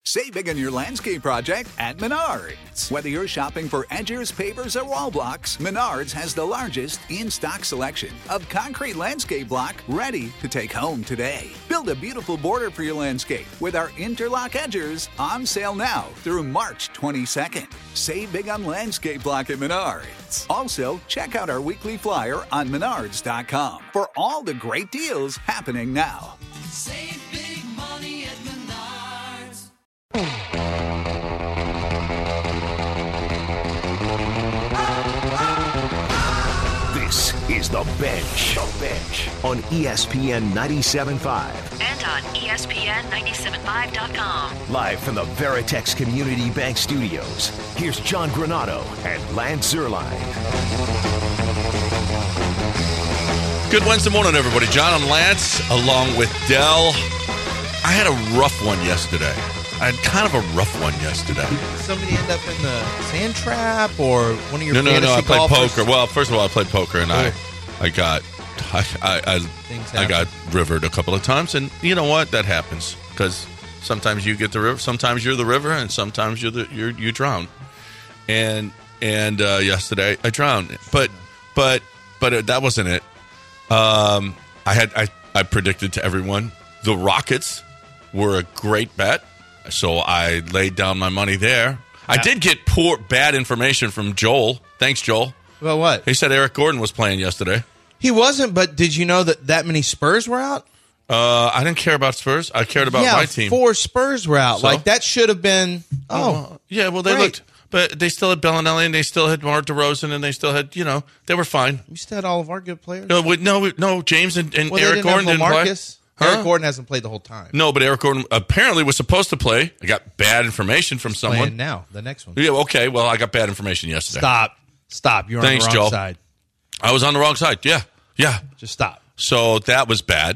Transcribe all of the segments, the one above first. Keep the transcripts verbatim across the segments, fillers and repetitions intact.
Save big on your landscape project at Menards. Whether you're shopping for edgers, pavers, or wall blocks, Menards has the largest in-stock selection of concrete landscape block ready to take home today. Build a beautiful border for your landscape with our interlock edgers on sale now through March twenty-second. Save big on landscape block at Menards. Also, check out our weekly flyer on menards dot com for all the great deals happening now. Save big money at Menards. This is The Bench. The Bench on E S P N ninety-seven point five. And on E S P N ninety-seven point five dot com. Live from the Veritex Community Bank Studios, here's John Granato and Lance Zierlein. Good Wednesday morning, everybody. John and Lance, along with Dell. I had a rough one yesterday. I had kind of a rough one yesterday. Somebody end up in the sand trap or one of your no, no, fantasy no. I played golfers? poker. Well, first of all, I played poker, and I, I got, I, I, Things I, I got happen. rivered a couple of times, and you know what? That happens because sometimes you get the river, sometimes you're the river, and sometimes you're the you're, you drown. And and uh, yesterday I drowned, but but but it, that wasn't it. Um, I had I, I predicted to everyone the Rockets were a great bet, so I laid down my money there. I did get poor bad information from Joel. Thanks, Joel. About what? He said Eric Gordon was playing yesterday. He wasn't, but did you know that that many Spurs were out? Uh, I didn't care about Spurs. I cared about yeah, my team. four Spurs were out. So? Like, that should have been, oh. Well, yeah, well, they great. looked, but they still had Bellinelli, and they still had Mar DeRozan, and they still had, you know, they were fine. We still had all of our good players. No, we, no, we- no James and, and Well, Eric they didn't Gordon have didn't play. LaMarcus. Huh? Eric Gordon hasn't played the whole time. No, but Eric Gordon apparently was supposed to play. I got bad information from someone. Playing now, the next one. Yeah, okay, well, I got bad information yesterday. Stop. Stop. You're Thanks, on the wrong Joel. side. I was on the wrong side. Yeah, yeah. Just stop. So that was bad.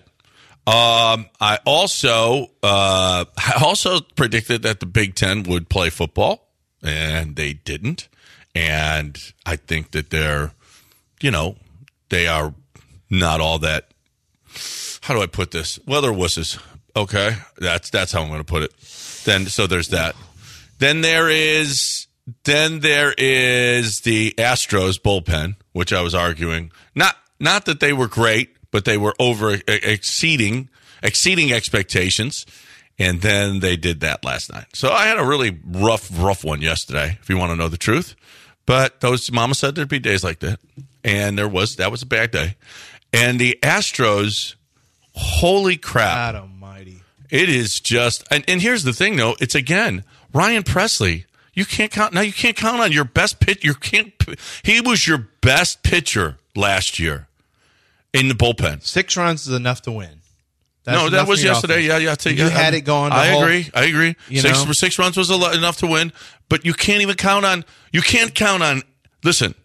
Um, I also uh, I also predicted that the Big Ten would play football, and they didn't. And I think that they're, you know, they are not all that. How do I put this? Well, they're wusses. Okay, that's that's how I'm going to put it. Then so there's that. Then there is then there is the Astros bullpen, which I was arguing. Not not that they were great, but they were over exceeding exceeding expectations. And then they did that last night. So I had a really rough, rough one yesterday, if you want to know the truth. But those Mama said there'd be days like that. And there was that was a bad day. And the Astros, holy crap. God almighty. It is just and, and here's the thing though, it's again, Ryan Presley. You can't count now you can't count on your best pitch. You can't he was your best pitcher last year in the bullpen. Six runs is enough to win. That's no, that enough was for your yesterday. offense. Yeah, yeah. Take, You yeah, had I, it going. the I whole- agree. I agree. you Six know? six runs was a lot, enough to win, but you can't even count on. You can't count on. Listen,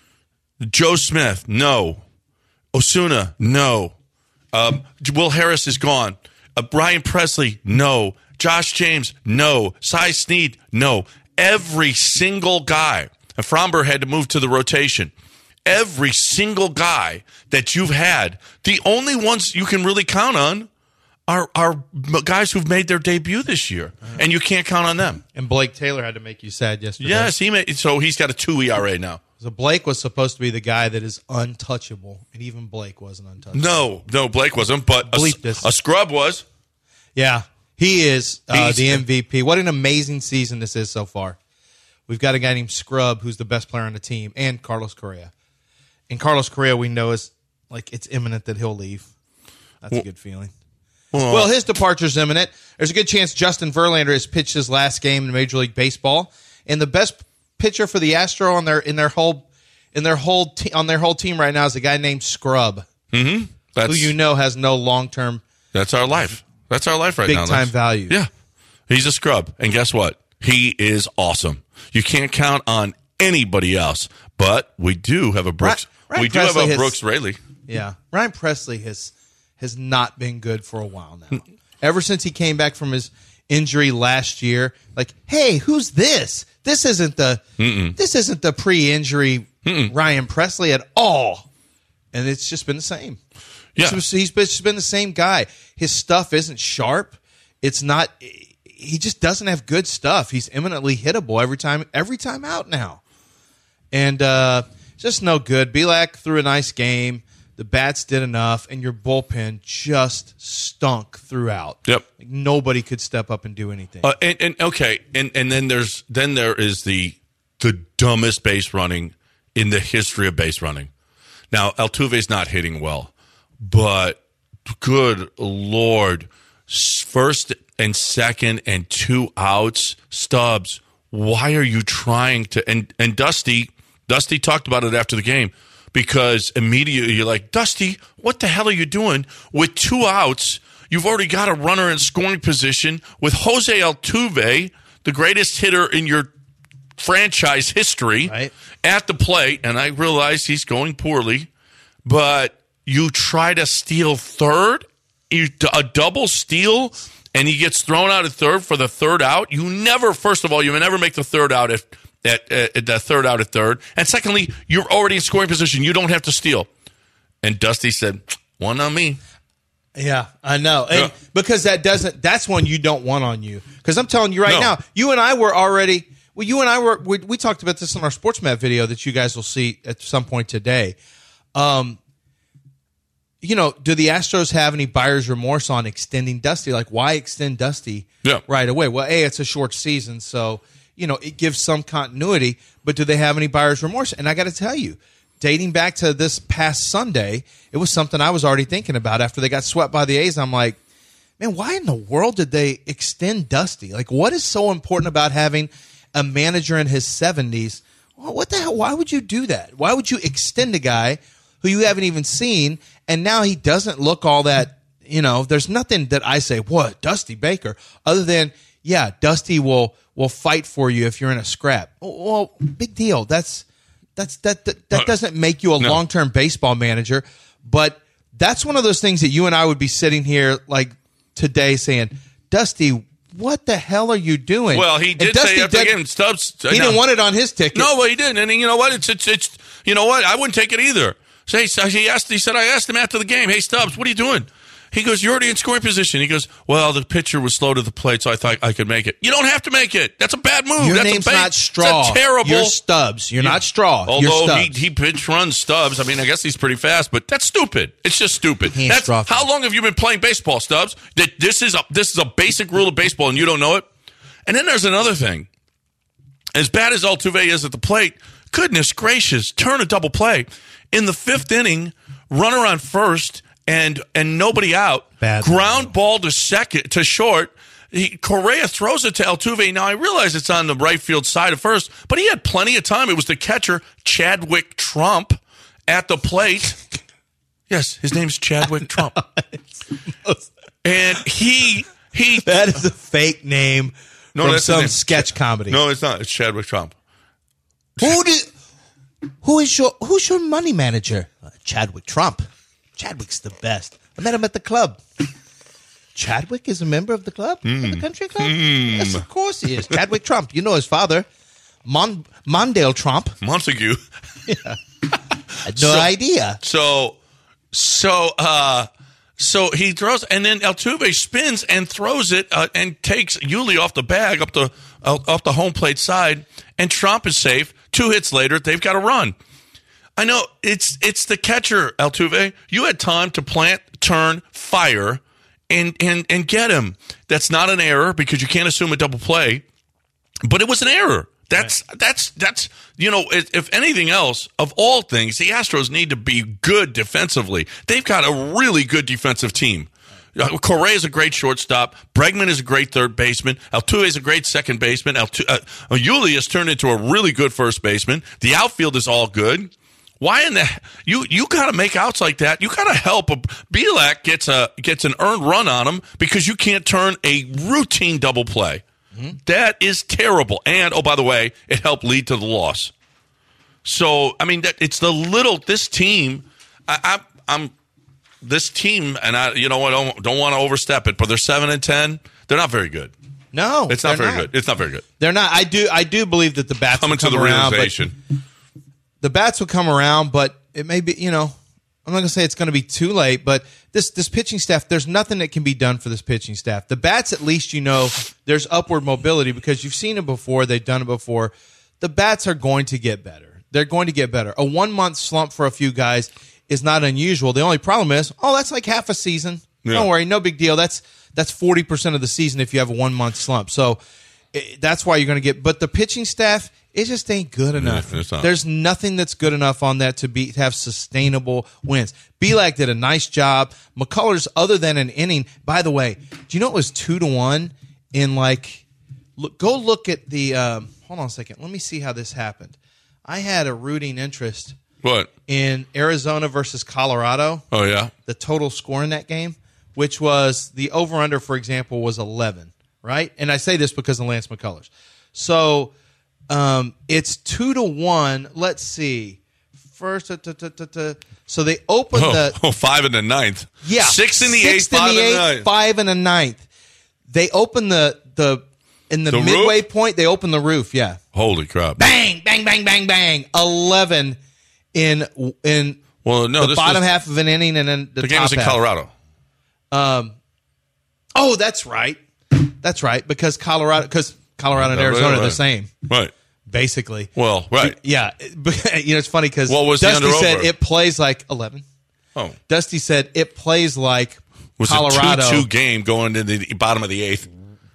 Joe Smith, no. Osuna, no. Um, Will Harris is gone. Uh, Brian Presley, no. Josh James, no. Cy Snead, no. Every single guy. And Fromber had to move to the rotation. Every single guy that you've had, the only ones you can really count on are are guys who've made their debut this year, and you can't count on them. And Blake Taylor had to make you sad yesterday. Yes, he made. So he's got a two E R A now. So Blake was supposed to be the guy that is untouchable, and even Blake wasn't untouchable. No, no, Blake wasn't, but a, Bleep this. a scrub was. Yeah, he is uh, He's- the M V P. What an amazing season this is so far. We've got a guy named Scrub who's the best player on the team, and Carlos Correa. And Carlos Correa, we know, is like it's imminent that he'll leave. That's Well- a good feeling. Well, Well, his departure's imminent. There's a good chance Justin Verlander has pitched his last game in Major League Baseball, and the best pitcher for the Astro on their in their whole in their whole te- on their whole team right now is a guy named Scrub, mm-hmm. That's who you know has no long term that's our life. That's our life right big now. time Lance. value. Yeah, he's a scrub, and guess what? He is awesome. You can't count on anybody else, but we do have a Brooks. Ryan we do Presley have a has- Brooks Raley. Yeah, Ryan Presley has has not been good for a while now. Ever since he came back from his injury last year, like, hey, who's this? This isn't the Mm-mm. this isn't the pre-injury Mm-mm. Ryan Presley at all. And it's just been the same. Yeah. It's just- he's been, just been the same guy. His stuff isn't sharp. It's not. he just doesn't have good stuff. He's eminently hittable every time, every time out now. And uh, just no good. Bielak threw a nice game. The bats did enough, and your bullpen just stunk throughout. Yep. Like nobody could step up and do anything. Uh, and, and okay, and and then there's then there is the the dumbest base running in the history of base running. Now Altuve's not hitting well, but good Lord, first and second and two outs, Stubbs. Why are you trying to? And and Dusty, Dusty talked about it after the game. Because immediately you're like, Dusty, what the hell are you doing? With two outs, you've already got a runner in scoring position with Jose Altuve, the greatest hitter in your franchise history, right, at the plate. And I realize he's going poorly, but you try to steal third, you, a double steal, and he gets thrown out at third for the third out. You never, first of all, you never make the third out if At, at the third out at third. And secondly, you're already in scoring position. You don't have to steal. And Dusty said, one on me. Yeah, I know. And Yeah. because that doesn't, that's one you don't want on you. Because I'm telling you right No. now, you and I were already, well, you and I were, we, we talked about this in our SportsMap video that you guys will see at some point today. Um, you know, do the Astros have any buyer's remorse on extending Dusty? Like, why extend Dusty Yeah. right away? Well, A, it's a short season, so you know, it gives some continuity, but do they have any buyer's remorse? And I got to tell you, dating back to this past Sunday, it was something I was already thinking about after they got swept by the A's. I'm like, man, why in the world did they extend Dusty? Like, what is so important about having a manager in his seventies? Well, what the hell? Why would you do that? Why would you extend a guy who you haven't even seen, and now he doesn't look all that, you know, there's nothing that I say, what, Dusty Baker, other than, yeah, Dusty will will fight for you if you're in a scrap. Well, big deal. That's that's that that, that doesn't make you a No. long-term baseball manager, but that's one of those things that you and I would be sitting here like today saying, Dusty, what the hell are you doing? Well, he And did Dusty say after the did- game, Stubbs. He didn't want it on his ticket. No, well, he didn't. And you know what? It's, it's, it's, you know what? I wouldn't take it either. So he, so he asked, he said, I asked him after the game, hey, Stubbs, what are you doing? He goes, you're already in scoring position. He goes, well, the pitcher was slow to the plate, so I thought I could make it. You don't have to make it. That's a bad move. Your That's name's a bad, not Straw. It's a terrible. You're Stubbs. You're not Straw. You're Although he, Stubbs. he pitch runs Stubbs. I mean, I guess he's pretty fast, but that's stupid. It's just stupid. He ain't That's, Straw. how long have you been playing baseball, Stubbs? That this is a this is a basic rule of baseball, and you don't know it. And then there's another thing. As bad as Altuve is at the plate, goodness gracious, turn a double play in the fifth inning, runner on first, and and nobody out. Bad ground ball to second to short. He, Correa throws it to Altuve. Now I realize it's on the right field side of first, but he had plenty of time. It was the catcher Chadwick Trump at the plate. Yes, his name's Chadwick Trump, and he he. That is a fake name No, from that's his some name. sketch comedy. No, it's not. It's Chadwick Trump. Who did? Who is your Who's your money manager? Uh, Chadwick Trump. Chadwick's the best. I met him at the club. Chadwick is a member of the club, Hmm. of the country club. Yes, of course he is. Chadwick Trump. You know his father, Mon Mondale Trump. Montague. I had no So- idea. So, so, uh, so he throws, and then Altuve spins and throws it uh, and takes Yuli off the bag up the uh, off the home plate side, and Trump is safe. Two hits later, they've got a run. I know it's it's the catcher, Altuve. You had time to plant, turn, fire, and and and get him. That's not an error because you can't assume a double play, but it was an error. That's that's that's you know if, if anything else, of all things, the Astros need to be good defensively. They've got a really good defensive team. Uh, Correa is a great shortstop. Bregman is a great third baseman. Altuve is a great second baseman. Altu- uh, Yuli has turned into a really good first baseman. The outfield is all good. Why in the you you got to make outs like that? You got to help. A, Bielak gets a gets an earned run on him because you can't turn a routine double play. Mm-hmm. That is terrible. And oh, by the way, it helped lead to the loss. So I mean, that it's the little this team. I, I, I'm this team, and I you know I don't don't want to overstep it, but they're seven and ten. They're not very good. No, It's not they're very good. It's not very good. They're not. I do. I do believe that the bats Coming will to come the around, but realization. the bats will come around, but it may be, you know, I'm not going to say it's going to be too late, but this this pitching staff, there's nothing that can be done for this pitching staff. The bats, at least you know there's upward mobility because you've seen it before. They've done it before. The bats are going to get better. They're going to get better. A one-month slump for a few guys is not unusual. The only problem is, oh, that's like half a season. Yeah. Don't worry, no big deal. That's that's forty percent of the season if you have a one-month slump. So it, that's why you're going to get – but the pitching staff – it just ain't good enough. Yeah, There's nothing that's good enough on that to be to have sustainable wins. Bielak did a nice job. McCullers, other than an inning, by the way, do you know it was two to one in like? Look, go look at the. Um, hold on a second. Let me see how this happened. I had a rooting interest. What in Arizona versus Colorado? Oh yeah, the total score in that game, which was the over under, for example, was eleven. Right, and I say this because of Lance McCullers. So. Um, it's two to one. Let's see. First, uh, t- t- t- t- so they open oh, the oh, five in the ninth. Yeah, six in the six eighth, five in the, eighth, ninth. five in the ninth. They open the the in the, the midway roof? point. They open the roof. Yeah. Holy crap! Bang, bang, bang, bang, bang. Eleven in in well, no, the this bottom was, half of an inning, and then the, the game top was in half. Colorado. Um. Oh, that's right. That's right because Colorado because Colorado and Right, Arizona right, are right. the same. Right. Basically. Well, right. Yeah. You know, it's funny because What was the Dusty under said over? it plays like eleven. Oh. Dusty said it plays like Was Colorado. a two two game going to the bottom of the eighth.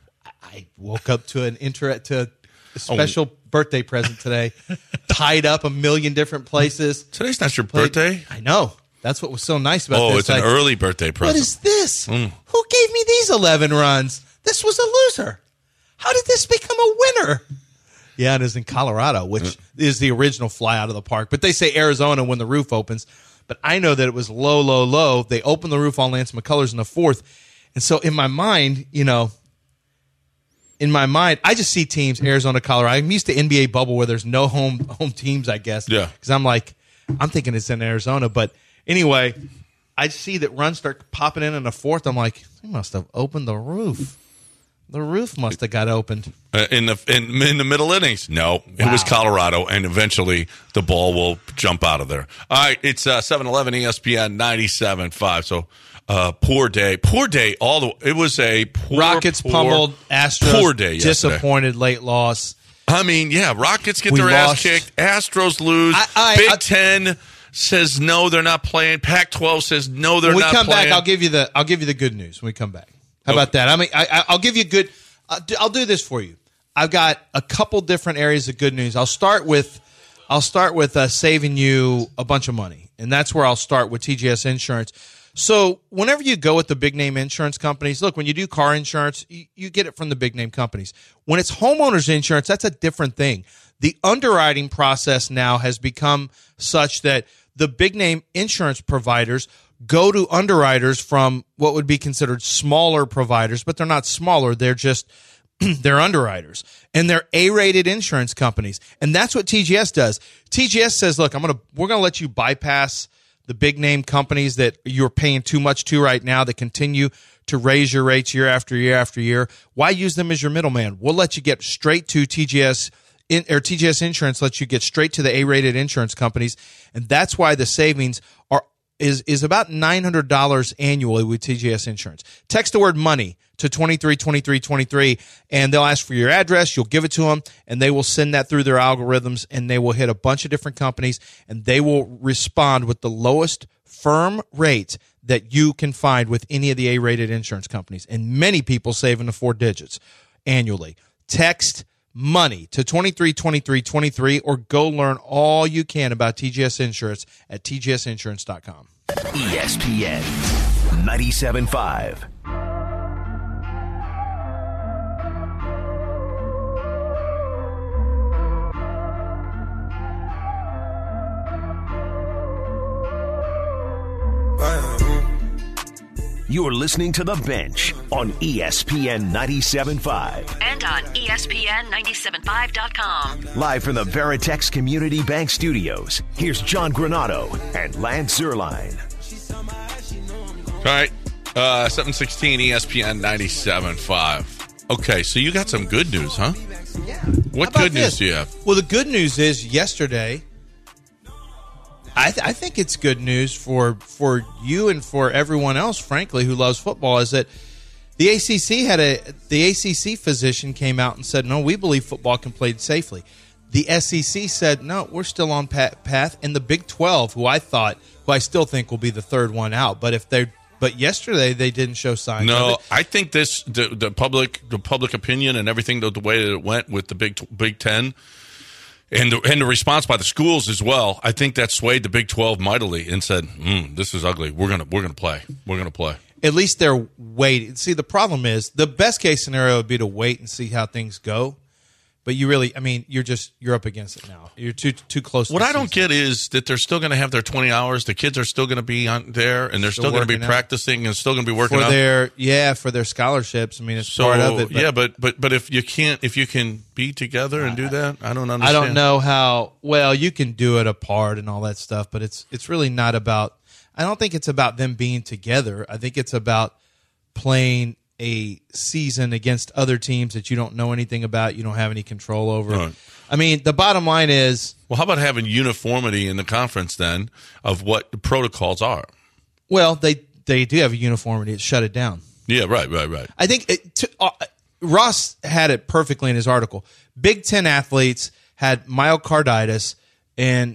I woke up to an inter to a special oh. birthday present today, tied up a million different places. Today's not your Played, birthday? I know. That's what was so nice about oh, this. Oh, it's like, an early birthday present. What is this? Mm. Who gave me these eleven runs? This was a loser. How did this become a winner? Yeah, it is in Colorado, which mm. is the original fly out of the park. But they say Arizona when the roof opens. But I know that it was low, low, low. They opened the roof on Lance McCullers in the fourth. And so in my mind, you know, in my mind, I just see teams, Arizona, Colorado. I'm used to N B A bubble where there's no home home teams, I guess. Yeah. Because I'm like, I'm thinking it's in Arizona. But anyway, I see that runs start popping in in the fourth. I'm like, they must have opened the roof. The roof must have got opened uh, in the in, in the middle innings. No, wow. It was Colorado, and eventually the ball will jump out of there. All right, it's uh, seven eleven E S P N ninety-seven point five. So uh, poor day, poor day. All the it was a poor, Rockets poor, pummeled, Astros poor day. Yesterday. Disappointed, late loss. I mean, yeah, Rockets get We their lost. ass kicked. Astros lose. I- I- Big I- Ten says no, they're not playing. Pac twelve says no, they're when we not come playing. back, I'll give you the I'll give you the good news when we come back. How Okay. about that? I mean, I, I- I'll give you good. I'll do, I'll do this for you. I've got a couple different areas of good news. I'll start with I'll start with uh, saving you a bunch of money, and that's where I'll start with T G S Insurance. So whenever you go with the big name insurance companies, look, when you do car insurance, you, you get it from the big name companies. When it's homeowners insurance, that's a different thing. The underwriting process now has become such that the big name insurance providers go to underwriters from what would be considered smaller providers, but they're not smaller. They're just, they're underwriters. And they're A-rated insurance companies. And that's what T G S does. T G S says, look, I'm going to, we're going to let you bypass the big name companies that you're paying too much to right now that continue to raise your rates year after year after year. Why use them as your middleman? We'll let you get straight to T G S in, or T G S Insurance lets you get straight to the A-rated insurance companies. And that's why the savings are is is about nine hundred dollars annually with T G S Insurance. Text the word money to twenty-three twenty-three twenty-three, and they'll ask for your address. You'll give it to them, and they will send that through their algorithms, and they will hit a bunch of different companies, and they will respond with the lowest firm rate that you can find with any of the A-rated insurance companies. And many people save in the four digits annually. Text money to twenty-three twenty-three twenty-three or go learn all you can about T G S Insurance at T G S insurance dot com. E S P N ninety-seven point five. You're listening to The Bench on E S P N ninety-seven point five. And on E S P N ninety-seven point five dot com. Live from the Veritex Community Bank Studios, here's John Granado and Lance Zierlein. All right, uh, seven sixteen E S P N ninety-seven point five. Okay, so you got some good news, huh? Yeah. What good news do you have? Well, the good news is yesterday, I, th- I think it's good news for for you and for everyone else, frankly, who loves football. Is that the A C C had a the A C C physician came out and said, no, we believe football can play safely. The S E C said, no, we're still on path. And the Big twelve, who I thought, who I still think will be the third one out, but if they're But yesterday they didn't show signs. No, of it. I think this the, the public the public opinion and everything the, the way that it went with the Big Big Ten and the, and the response by the schools as well. I think that swayed the Big twelve mightily and said, mm, "This is ugly. We're gonna we're gonna play. We're gonna play." At least they're waiting. See, the problem is the best case scenario would be to wait and see how things go. But you really, I mean, you're just you're up against it now. You're too too close. To what the I don't season. get is that they're still going to have their twenty hours. The kids are still going to be on there, and they're still, Still going to be working out. practicing and still going to be working for out. their yeah for their scholarships. I mean, it's So part of it. But yeah, but but but if you can't, if you can be together and do that, I don't understand. I don't know how well you can do it apart and all that stuff. But it's it's really not about. I don't think it's about them being together. I think it's about playing a season against other teams that you don't know anything about, you don't have any control over. Right. I mean, the bottom line is, Well, how about having uniformity in the conference then of what the protocols are? well, they they do have a uniformity. It shut it down. Yeah, right, right, right. I think it, to, uh, Ross had it perfectly in his article. Big Ten athletes had myocarditis, and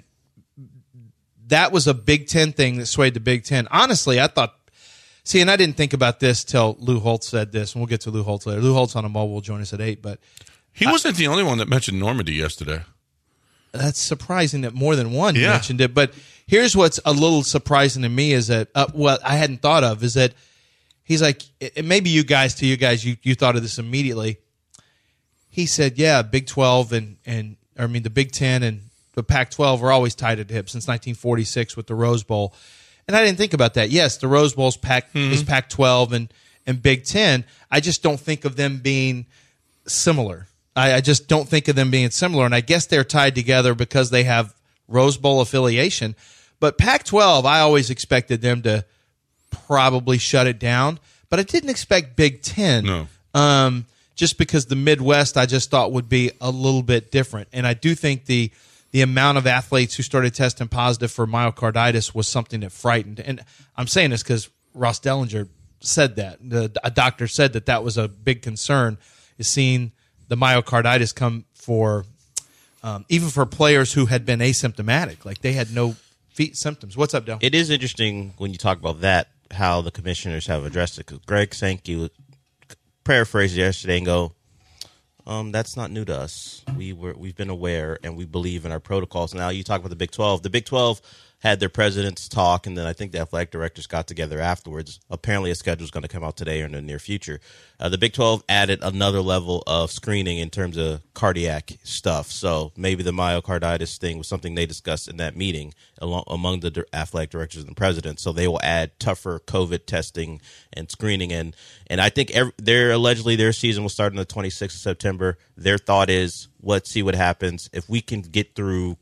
that was a Big Ten thing that swayed the Big Ten. Honestly, I thought. See, and I didn't think about this till Lou Holtz said this, and we'll get to Lou Holtz later. Lou Holtz on a mobile will join us at eight, but He wasn't the only one that mentioned Normandy yesterday. that's surprising that more than one Yeah. mentioned it. But here's what's a little surprising to me is that, uh, what I hadn't thought of is that he's like, and maybe you guys, to you guys, you, you thought of this immediately. He said, yeah, Big twelve and, and I mean, the Big Ten and the Pac twelve were always tied at the hip since nineteen forty-six with the Rose Bowl. And I didn't think about that. Yes, the Rose Bowl's Pac Mm-hmm. is Pac twelve and, and Big Ten. I just don't think of them being similar. I, I just don't think of them being similar. And I guess they're tied together because they have Rose Bowl affiliation. But Pac twelve, I always expected them to probably shut it down. But I didn't expect Big Ten. No. Um, just because the Midwest, I just thought would be a little bit different. And I do think the the amount of athletes who started testing positive for myocarditis was something that frightened. And I'm saying this because Ross Dellinger said that. The, a doctor said that that was a big concern, is seeing the myocarditis come for, um, even for players who had been asymptomatic. Like they had no feet symptoms. What's up, Del? It is interesting when you talk about that, how the commissioners have addressed it. Because Greg Sankey paraphrased yesterday and go, Um, that's not new to us. We were we've been aware and we believe in our protocols. Now you talk about the Big twelve. The Big twelve had their presidents talk, and then I think the athletic directors got together afterwards. Apparently, a schedule is going to come out today or in the near future. Uh, the Big twelve added another level of screening in terms of cardiac stuff. So maybe the myocarditis thing was something they discussed in that meeting along, among the di- athletic directors and presidents. So they will add tougher COVID testing and screening. And and I think every, they're allegedly their season will start on the twenty-sixth of September. Their thought is, let's see what happens. If we can get through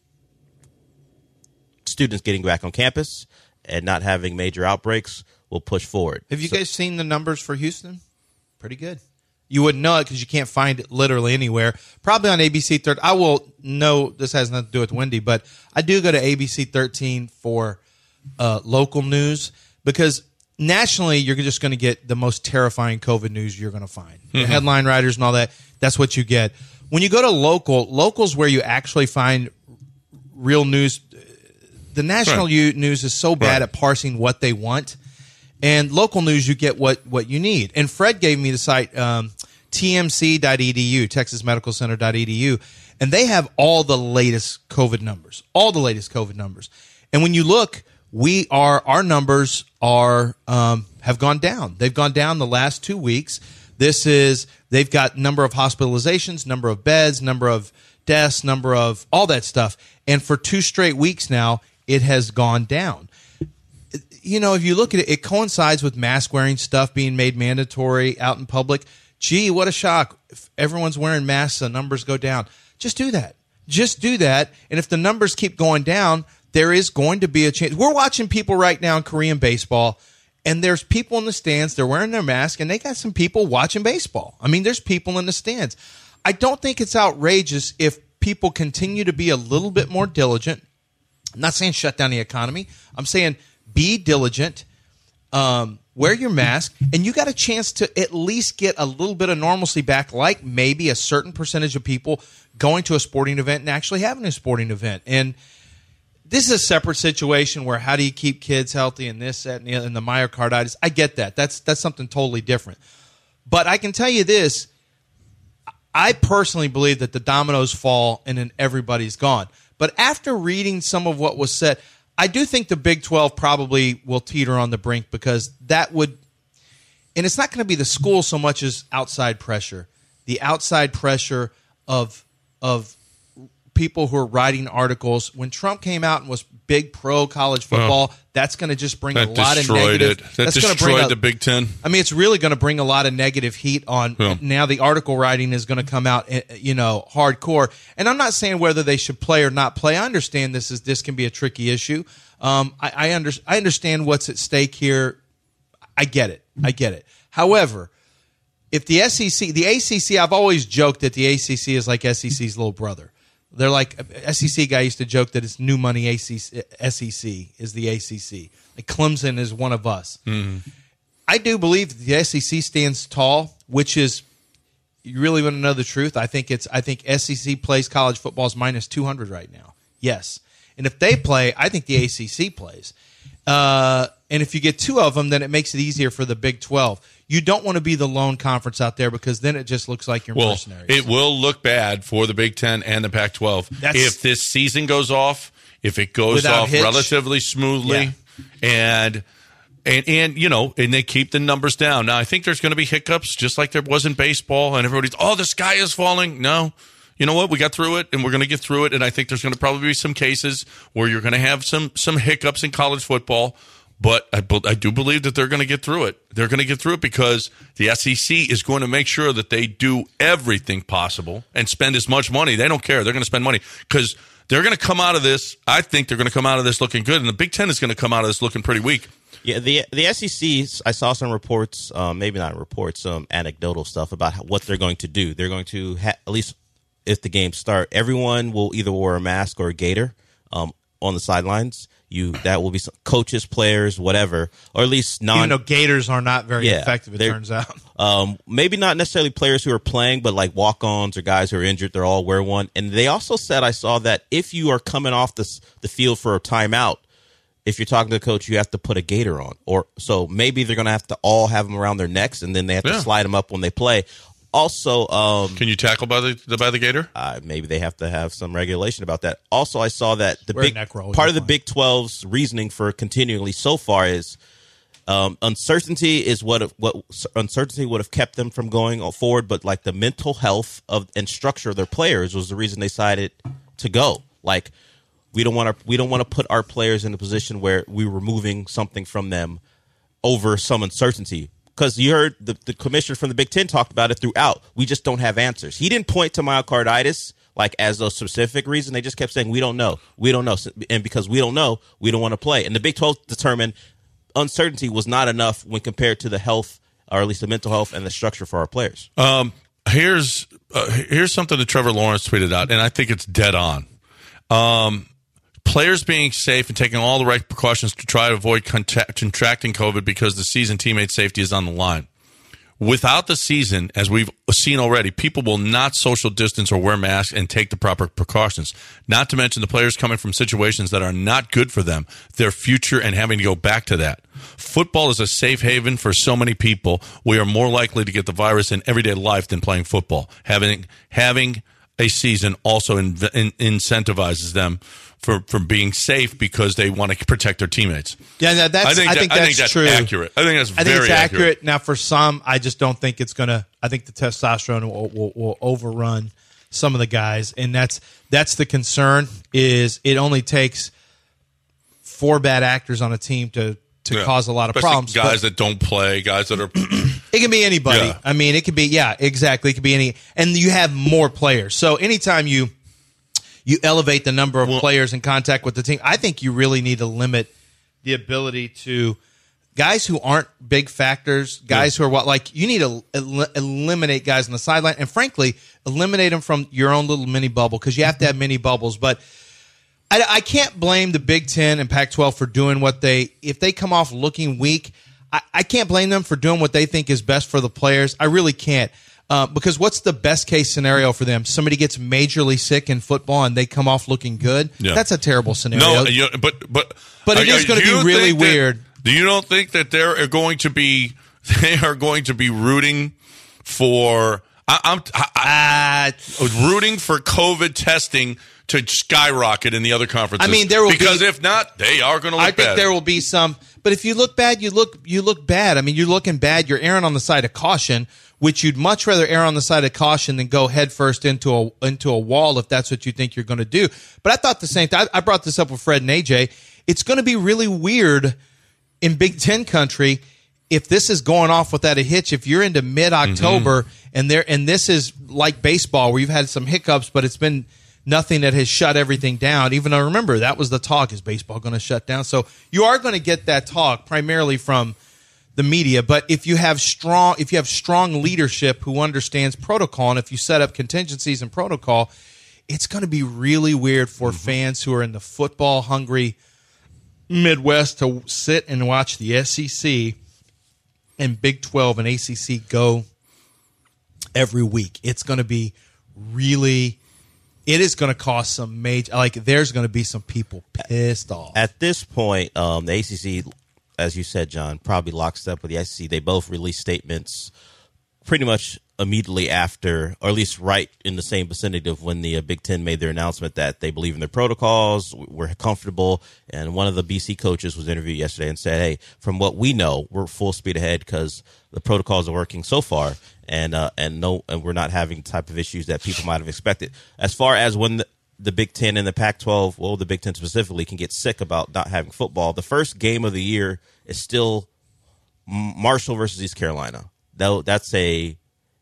students getting back on campus and not having major outbreaks, we'll push forward. Have you So- guys seen the numbers for Houston? Pretty good. You wouldn't know it because you can't find it literally anywhere. Probably on A B C thirteen. I will know this has nothing to do with Wendy, but I do go to A B C thirteen for uh, local news because nationally you're just going to get the most terrifying COVID news you're going to find. The headline writers and all that, that's what you get. When you go to local, local's where you actually find real news. The national Right. u- news is so bad Right. at parsing what they want. And local news, you get what, what you need. And Fred gave me the site um, T M C dot E D U, Texas Medical Center dot E D U, and they have all the latest COVID numbers, all the latest COVID numbers. And when you look, we are our numbers are um, have gone down. They've gone down the last two weeks. This is they've got number of hospitalizations, number of beds, number of deaths, number of all that stuff. And for two straight weeks now, it has gone down. You know, if you look at it, it coincides with mask wearing stuff being made mandatory out in public. Gee, what a shock. If everyone's wearing masks, the numbers go down. Just do that. Just do that. And if the numbers keep going down, there is going to be a change. We're watching people right now in Korean baseball, and there's people in the stands. They're wearing their mask, and they got some people watching baseball. I mean, there's people in the stands. I don't think it's outrageous if people continue to be a little bit more diligent I'm not saying shut down the economy. I'm saying be diligent, um, wear your mask, and you got a chance to at least get a little bit of normalcy back, like maybe a certain percentage of people going to a sporting event and actually having a sporting event. And this is a separate situation where how do you keep kids healthy and this, that, and the, and the myocarditis. I get that. That's that's something totally different. But I can tell you this. I personally believe that the dominoes fall and then everybody's gone. But after reading some of what was said, I do think the Big twelve probably will teeter on the brink because that would – and it's not going to be the school so much as outside pressure. The outside pressure of of people who are writing articles. When Trump came out and was big pro college football, well, that's going to just bring a lot of negative. It. That that's destroyed bring a, the Big Ten. I mean, it's really going to bring a lot of negative heat on. Yeah. Now the article writing is going to come out, you know, hardcore. And I'm not saying whether they should play or not play. I understand this is this can be a tricky issue. Um, I, I, under, I understand what's at stake here. I get it. I get it. However, if the S E C, the A C C, I've always joked that the A C C is like S E C's little brother. They're like, S E C guy used to joke that it's new money A C C, S E C is the A C C. Like Clemson is one of us. Mm-hmm. I do believe that the S E C stands tall, which is, you really want to know the truth? I think it's. I think S E C plays college football is minus two hundred right now. Yes. And if they play, I think the A C C plays. Uh, and if you get two of them, then it makes it easier for the Big twelve. You don't want to be the lone conference out there because then it just looks like you're well, mercenaries. It will look bad for the Big Ten and the Pac twelve. That's, if this season goes off, if it goes off hitch. relatively smoothly, yeah. and and and you know, and they keep the numbers down. Now, I think there's going to be hiccups, just like there was in baseball, and everybody's, oh, the sky is falling. No. You know what? We got through it, and we're going to get through it, and I think there's going to probably be some cases where you're going to have some some hiccups in college football. But I, I do believe that they're going to get through it. They're going to get through it because the S E C is going to make sure that they do everything possible and spend as much money. They don't care. They're going to spend money because they're going to come out of this. I think they're going to come out of this looking good, and the Big Ten is going to come out of this looking pretty weak. Yeah, the the S E C, I saw some reports, um, maybe not reports, some anecdotal stuff about what they're going to do. They're going to, ha- at least if the games start, everyone will either wear a mask or a gaiter um, on the sidelines. You that will be some coaches, players, whatever, or at least non. Even though gators are not very yeah, effective, it turns out. Um, maybe not necessarily players who are playing, but like walk-ons or guys who are injured, they'll all wear one. And they also said, I saw that if you are coming off the the field for a timeout, if you're talking to the coach, you have to put a gaiter on, or so maybe they're going to have to all have them around their necks, and then they have yeah. to slide them up when they play. Also, um, can you tackle by the by the gator? Uh, maybe they have to have some regulation about that. Also, I saw that the big part of the Big twelve's reasoning for continually so far is um, uncertainty is what what uncertainty would have kept them from going forward, but like the mental health of and structure of their players was the reason they decided to go. Like we don't want to we don't want to put our players in a position where we're removing something from them over some uncertainty. Because you heard the, the commissioner from the Big Ten talked about it throughout. We just don't have answers. He didn't point to myocarditis like as a specific reason. They just kept saying, we don't know. We don't know. And because we don't know, we don't want to play. And the Big twelve determined uncertainty was not enough when compared to the health, or at least the mental health and the structure for our players. Um, here's uh, here's something that Trevor Lawrence tweeted out, and I think it's dead on. Um, Players being safe and taking all the right precautions to try to avoid contact, contracting COVID because the season teammate safety is on the line. Without the season, as we've seen already, people will not social distance or wear masks and take the proper precautions. Not to mention the players coming from situations that are not good for them, their future, and having to go back to that. Football is a safe haven for so many people. We are more likely to get the virus in everyday life than playing football. Having having a season also in, in, incentivizes them for, for being safe because they want to protect their teammates. Yeah, that's, I think, I that, think, that's, I think that's true. accurate. I think that's I very think it's accurate. accurate. Now, for some, I just don't think it's going to – I think the testosterone will, will, will overrun some of the guys, and that's that's the concern is it only takes four bad actors on a team to, to yeah. cause a lot of Especially problems. Guys that don't play, guys that are – It can be anybody. Yeah. I mean, it could be – yeah, exactly. It could be any – and you have more players. So anytime you – you elevate the number of well, players in contact with the team, I think you really need to limit the ability to guys who aren't big factors, guys yeah. who are what, like you need to el- eliminate guys on the sideline and frankly, eliminate them from your own little mini bubble because you have to have mini bubbles. But I, I can't blame the Big Ten and Pac twelve for doing what they, if they come off looking weak, I, I can't blame them for doing what they think is best for the players. I really can't. Uh, because what's the best case scenario for them? Somebody gets majorly sick in football and they come off looking good. Yeah. That's a terrible scenario. No, you, but but But it uh, is going to do be you really think that- weird. Do you don't think that they're going to be they are going to be rooting for I, I'm I, I, rooting for COVID testing to skyrocket in the other conferences? I mean, there will because be, if not, they are going to look I think bad. there will be some. But if you look bad, you look you look bad. I mean, you're looking bad. You're erring on the side of caution, which you'd much rather err on the side of caution than go headfirst into a into a wall if that's what you think you're going to do. But I thought the same thing. I, I brought this up with Fred and A J. It's going to be really weird in Big Ten country if this is going off without a hitch. If you're into mid-October mm-hmm. and there and this is like baseball where you've had some hiccups, but it's been nothing that has shut everything down. Even though, remember, that was the talk, is baseball going to shut down? So you are going to get that talk primarily from the media. But if you have strong, if you have strong leadership who understands protocol, and if you set up contingencies and protocol, it's going to be really weird for mm-hmm. fans who are in the football-hungry Midwest to sit and watch the S E C and Big twelve and A C C go every week. It's going to be really... It is going to cause some major, like there's going to be some people pissed off. At this point, um, the A C C, as you said, John, probably locks up with the S E C. They both released statements pretty much immediately after, or at least right in the same vicinity of when the uh, Big Ten made their announcement that they believe in their protocols, we're comfortable. And one of the B C coaches was interviewed yesterday and said, hey, from what we know, we're full speed ahead because the protocols are working so far. And uh, and no, and we're not having the type of issues that people might have expected. As far as when the, the Big Ten and the Pac twelve, well, the Big Ten specifically, can get sick about not having football, the first game of the year is still Marshall versus East Carolina. Though that's a,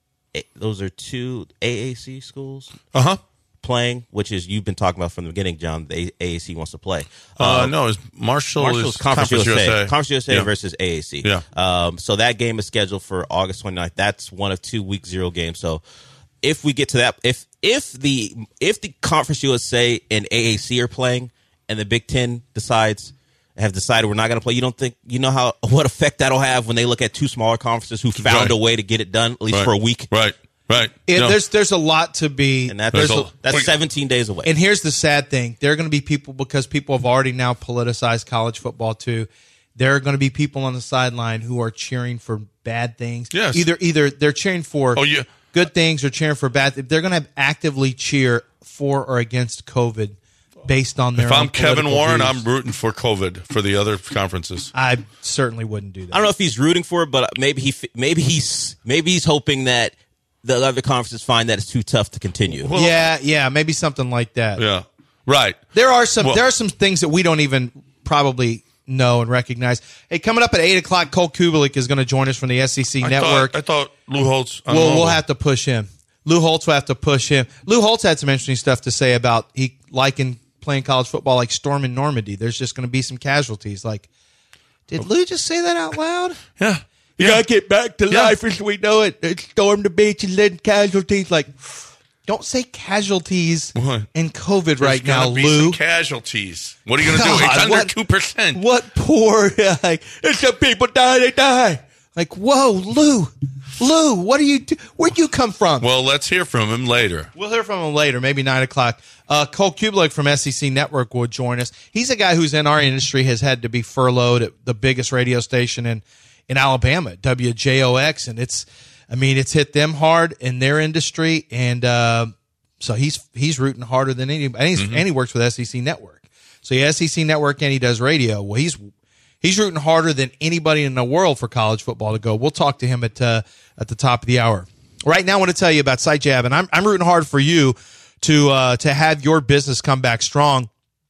a those are two A A C schools. Uh huh. Playing, which is you've been talking about from the beginning, John. The A A C wants to play. Uh, um, no, it's Marshall Marshall's is Conference, Conference U S A. U S A. Conference U S A Yeah. versus A A C. Yeah. Um, so that game is scheduled for August twenty-ninth. That's one of two week zero games. So if we get to that, if if the if the Conference U S A and A A C are playing, and the Big Ten decides have decided we're not going to play, you don't think you know how what effect that'll have when they look at two smaller conferences who found Right. a way to get it done at least Right. for a week. Right. Right. It, No. There's there's a lot to be, And that, There's that's, a- that's Wait. seventeen days away. and here's the sad thing: there are going to be people, because people have already now politicized college football too. There are going to be people on the sideline who are cheering for bad things. Yes. Either either they're cheering for Oh, yeah. good things or cheering for bad. They're going to actively cheer for or against COVID based on their. If own I'm Kevin political Warren, views. I'm rooting for COVID for the other conferences. I certainly wouldn't do that. I don't know if he's rooting for it, but maybe he maybe he's maybe he's hoping that the other conferences find that it's too tough to continue. Well- yeah, yeah, maybe something like that. Yeah. Right. There are some Well- there are some things that we don't even probably know and recognize. Hey, coming up at eight o'clock, Cole Kubelik is going to join us from the S E C I Network. Thought, I thought Lou Holtz. on Well, mobile. we'll have to push him. Lou Holtz will have to push him. Lou Holtz had some interesting stuff to say about he liking playing college football like storming Normandy. There's just going to be some casualties. Like, did Lou just say that out loud? Yeah. You Yeah. gotta get back to Yeah. life as we know it. It's storm the beach and then casualties. Like, don't say casualties What? in COVID There's right now, gonna be Lou. some casualties. What are you going to do? God, It's under what- two percent. What poor, like, if some people die, they die. Like, whoa, Lou, Lou, what are you do? Where'd you come from? Well, let's hear from him later. We'll hear from him later, maybe nine o'clock. Uh, Cole Kubelik from S E C Network will join us. He's a guy who's in our industry has had to be furloughed at the biggest radio station in, in Alabama, W J O X. And it's, I mean, it's hit them hard in their industry. And uh, so he's he's rooting harder than anybody. And, he's, Mm-hmm. and he works with S E C Network. So he has S E C Network and he does radio. Well, he's he's rooting harder than anybody in the world for college football to go. We'll talk to him at uh, at the top of the hour. Right now, I want to tell you about SiteJab, and I'm I'm rooting hard for you to uh, to have your business come back strong.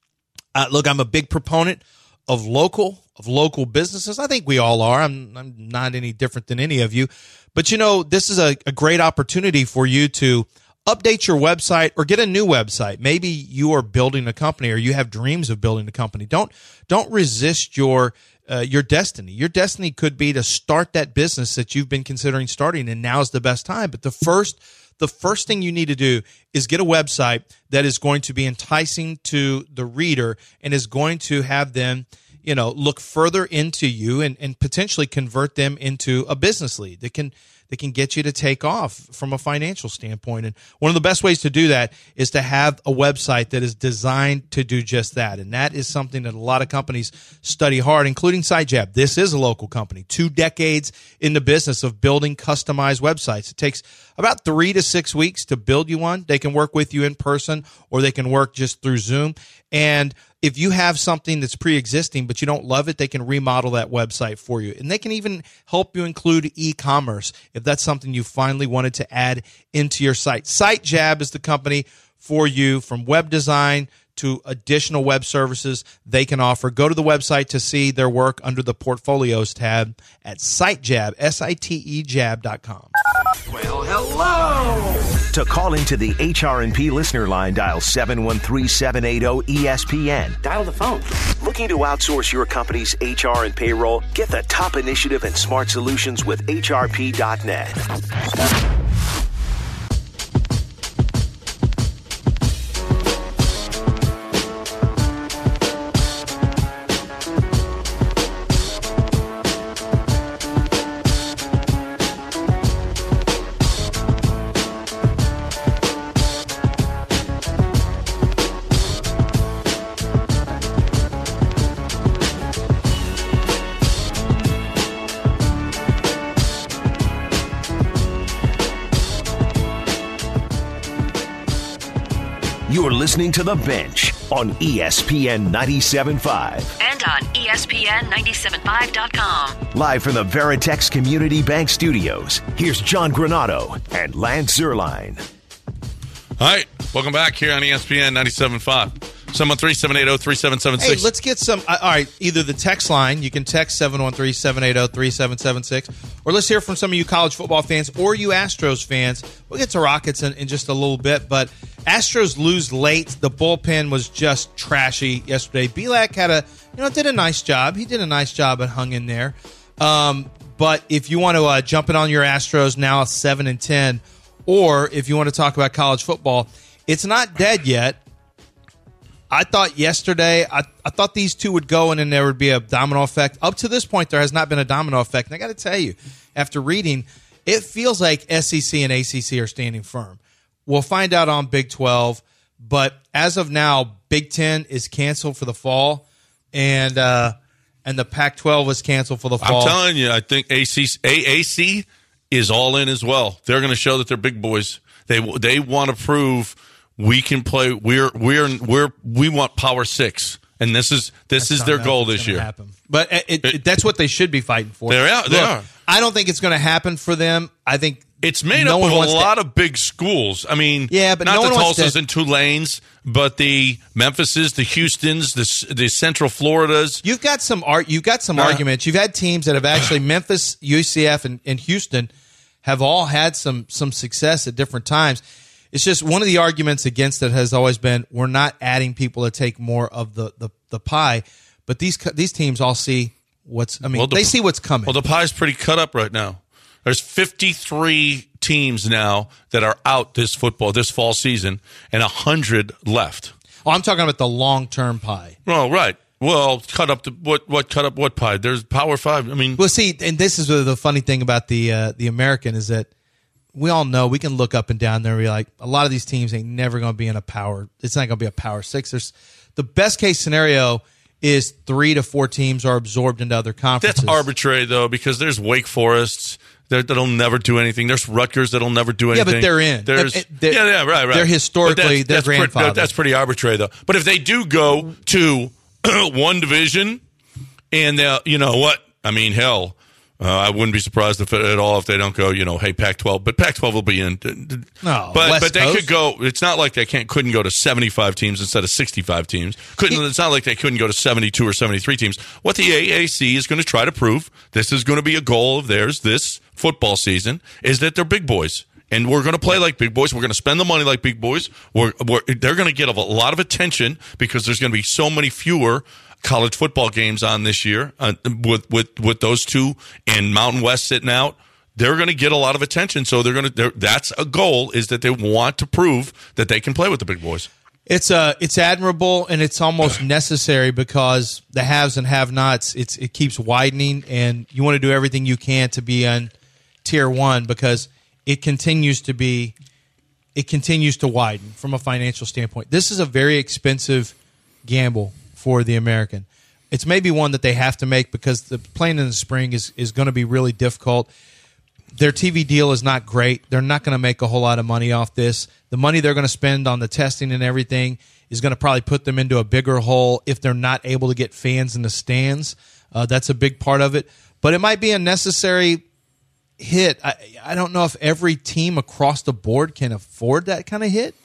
Uh, look, I'm a big proponent of local of local businesses. I think we all are. I'm I'm not any different than any of you, but you know, this is a, a great opportunity for you to update your website or get a new website. Maybe you are building a company or you have dreams of building a company. Don't don't resist your uh, your destiny. Your destiny could be to start that business that you've been considering starting, and now's the best time. But the first the first thing you need to do is get a website that is going to be enticing to the reader and is going to have them, you know, look further into you and, and potentially convert them into a business lead that can that can get you to take off from a financial standpoint. And one of the best ways to do that is to have a website that is designed to do just that. And that is something that a lot of companies study hard, including SiteJab. This is a local company, two decades in the business of building customized websites. It takes about three to six weeks to build you one. They can work with you in person or they can work just through Zoom. And if you have something that's pre-existing but you don't love it, they can remodel that website for you. And they can even help you include e-commerce if that's something you finally wanted to add into your site. SiteJab is the company for you, from web design to additional web services they can offer. Go to the website to see their work under the Portfolios tab at SiteJab, S I T E jab dot com. Well, hello! To call into the H R and P listener line, dial seven one three, seven eight zero, E S P N. Dial the phone. Looking to outsource your company's H R and payroll? Get the top initiative and smart solutions with H R P dot net. You're listening to The Bench on E S P N ninety-seven point five. And on E S P N ninety-seven point five dot com. Live from the Veritex Community Bank Studios, here's John Granado and Lance Zierlein. All right, welcome back here on E S P N ninety-seven point five. seven one three, seven eight zero, three seven seven six. Hey, let's get some. Uh, all right, either the text line, you can text seven one three, seven eight zero, three seven seven six, or let's hear from some of you college football fans or you Astros fans. We'll get to Rockets in, in just a little bit, but Astros lose late. The bullpen was just trashy yesterday. Bielak had a, you know, did a nice job. He did a nice job and hung in there. Um, but if you want to uh, jump in on your Astros now, seven and ten, or if you want to talk about college football, it's not dead yet. I thought yesterday, I, I thought these two would go and then there would be a domino effect. Up to this point, there has not been a domino effect. And I got to tell you, after reading, it feels like S E C and A C C are standing firm. We'll find out on Big twelve, but as of now, Big ten is canceled for the fall, and uh, and the Pac twelve was canceled for the fall. I'm telling you, I think A C C, A A C is all in as well. They're going to show that they're big boys. They they want to prove we can play. We're we're we're we want Power Six, and this is this That's is their not goal what's this gonna year. Happen. But it, it, it, that's what they should be fighting for. They're out. They Look, are. I don't think it's going to happen for them. I think it's made no up one of a wants lot to, of big schools. I mean, yeah, but not no the one wants Tulsas to, and Tulanes, but the Memphises, the Houstons, the the Central Floridas. You've got some art. You've got some Uh, arguments. You've had teams that have actually Memphis, U C F, and, and Houston have all had some some success at different times. It's just one of the arguments against it has always been we're not adding people to take more of the the, the pie, but these these teams all see what's. I mean, Well, the- they see what's coming. Well, the pie's pretty cut up right now. There's fifty-three teams now that are out this football, this fall season, and one hundred left. oh, I'm talking about the long term pie. Oh, right. Well, cut up the what? What cut up what pie? There's Power Five. I mean, Well, see, and this is the funny thing about the uh, the American is that we all know we can look up and down there and be like, a lot of these teams ain't never going to be in a power. It's not going to be a power six. There's the best case scenario is three to four teams are absorbed into other conferences. that's arbitrary though, because there's Wake Forests that- that'll never do anything. There's Rutgers that'll never do Yeah, anything. but they're in. There's Uh, they're- yeah, yeah, right, right. they're historically- But they're that's, that's, grandfathered. Pretty, that's pretty arbitrary though. But if they do go to one division, and they'll, you know what? I mean, hell. Uh, I wouldn't be surprised if at all if they don't go, you know, hey, Pac twelve, but Pac twelve will be in. No, but West but they Coast? could go. It's not like they can't couldn't go to seventy-five teams instead of sixty-five teams. Couldn't. It's not like they couldn't go to seventy-two or seventy-three teams. What the A A C is going to try to prove, this is going to be a goal of theirs this football season, is that they're big boys. And we're going to play like big boys. We're going to spend the money like big boys. We're, we're, they're going to get a lot of attention because there's going to be so many fewer college football games on this year uh, with, with, with those two and Mountain West sitting out. they're going to get a lot of attention. So they're going to. That's a goal, is that they want to prove that they can play with the big boys. It's uh, it's admirable, and it's almost necessary, because the haves and have-nots, it's it keeps widening, and you want to do everything you can to be on tier one, because it continues to be, it continues to widen from a financial standpoint. This is a very expensive gamble for the American. It's maybe one that they have to make, because the playing in the spring is, is going to be really difficult. Their T V deal is not great. They're not going to make a whole lot of money off this. The money they're going to spend on the testing and everything is going to probably put them into a bigger hole if they're not able to get fans in the stands. Uh, that's a big part of it. But it might be a necessary hit. I, I don't know if every team across the board can afford that kind of hit.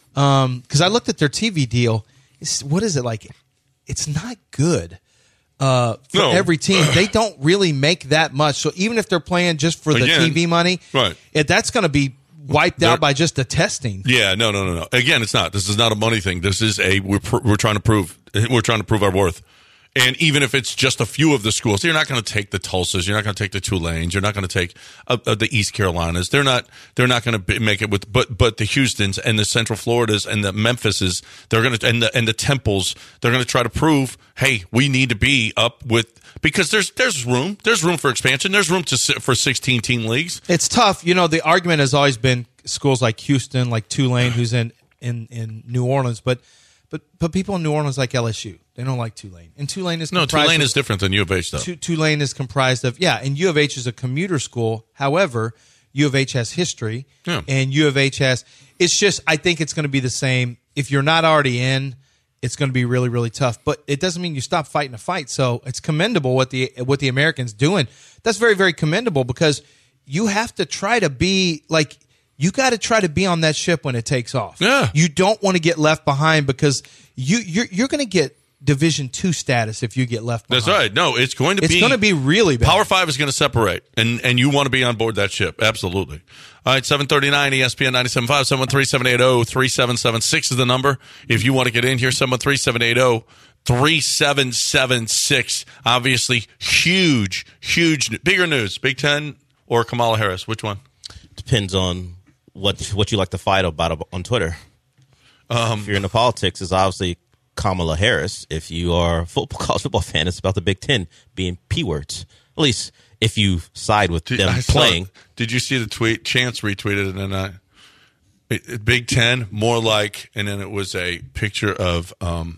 Um, because I looked at their T V deal. It's, what is it like? It's not good. Uh, for no. every team, they don't really make that much. So even if they're playing just for the Again, T V money, right. it, that's going to be wiped They're, out by just the testing. Yeah, no, no, no, no. Again, it's not. This is not a money thing. This is a we're pr- we're trying to prove we're trying to prove our worth. And even if it's just a few of the schools, you're not going to take the Tulsas, you're not going to take the Tulanes, you're not going to take uh, uh, the East Carolinas. They're not. They're not going to make it with. But but the Houstons and the Central Floridas and the Memphises, they're going to and the and the Temples, they're going to try to prove, hey, we need to be up with, because there's there's room, there's room for expansion, there's room to for sixteen team leagues. It's tough. You know, the argument has always been schools like Houston, like Tulane, who's in in, in New Orleans, but. But but people in New Orleans like L S U. They don't like Tulane. And Tulane is no Tulane of, is different than U of H though. T- Tulane is comprised of yeah, and U of H is a commuter school. However, U of H has history, yeah. and U of H has. It's just I think it's going to be the same. If you're not already in, it's going to be really really tough. But it doesn't mean you stop fighting a fight. So it's commendable what the what the Americans doing. That's very very commendable, because you have to try to be like. You got to try to be on that ship when it takes off. Yeah. You don't want to get left behind, because you you're, you're going to get Division Two status if you get left behind. That's right. No, it's going to it's be. It's going to be really bad. Power Five is going to separate, and and you want to be on board that ship. Absolutely. All right, seven thirty-nine E S P N ninety-seven point five, seven one three, seven eight zero, three seven seven six is the number. If you want to get in here, seven one three, seven eight zero, three seven seven six. Obviously, huge, huge, bigger news. Big Ten or Kamala Harris? Which one? Depends on what what you like to fight about on Twitter. Um, if you're into politics, it's obviously Kamala Harris. If you are a football, college football fan, it's about the Big Ten being P words. At least if you side with did, them I playing. Saw, did you see the tweet? Chance retweeted it, and I, it, it, Big Ten, more like, and then it was a picture of um,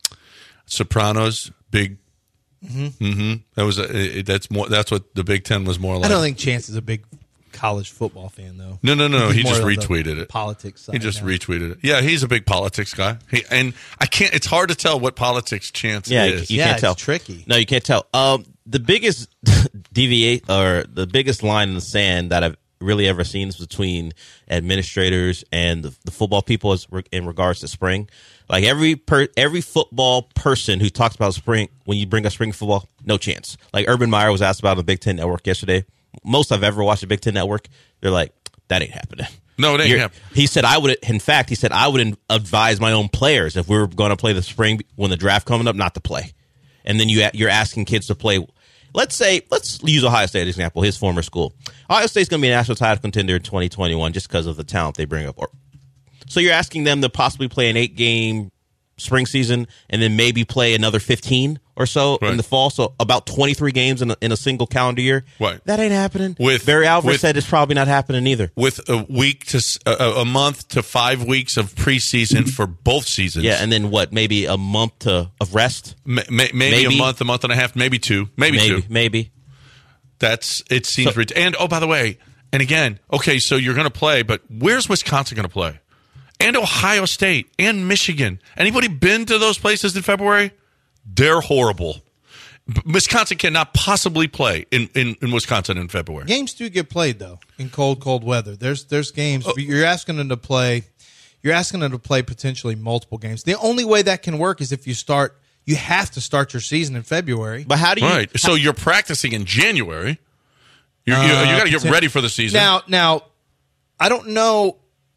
Sopranos. Big. Mm-hmm. mm-hmm. That was a, it, that's more. That's what the Big Ten was more like. I don't think Chance is a big college football fan, though. No, no, no. He He's just more of the retweeted it. Politics side He just now. retweeted it. Yeah, he's a big politics guy. He, and I can't. It's hard to tell what politics Chance Yeah, is. you Yeah, can't it's tell. tricky. No, you can't tell. Um, the biggest deviate or the biggest line in the sand that I've really ever seen is between administrators and the, the football people is re- in regards to spring. Like every per, every football person who talks about spring, when you bring up spring football, no chance. Like Urban Meyer was asked about on the Big Ten Network yesterday. Most I've ever watched the Big Ten Network, they're like, that ain't happening. No, it ain't You're, happening. He said, I would, in fact, he said, I would advise my own players if we were going to play the spring when the draft coming up, not to play. And then you, you're asking kids to play. Let's say, let's use Ohio State as an example, his former school. Ohio State's going to be a national title contender in twenty twenty-one just because of the talent they bring up. So you're asking them to possibly play an eight-game spring season and then maybe play another fifteen or so right. in the fall. So about twenty-three games in a, in a single calendar year. Right. That ain't happening. With Barry Alvarez with, said it's probably not happening either. With a week to a, a month to five weeks of preseason for both seasons. Yeah, and then what? Maybe a month to of rest. Ma- ma- maybe, Maybe. a month, a month and a half, maybe two, maybe, Maybe, two. maybe. That's it seems. So- rid- and oh, by the way, and again, okay, so you're going to play, but where's Wisconsin going to play? And Ohio State and Michigan. Anybody been to those places in February? They're horrible. B- Wisconsin cannot possibly play in, in, in Wisconsin in February. Games do get played though in cold, cold weather. There's there's games Oh. but you're asking them to play. You're asking them to play potentially multiple games. The only way that can work is if you start. You have to start your season in February. But how do you? Right. So you're practicing in January. You're, you you got to get poten- ready for the season. Now, now, I don't know.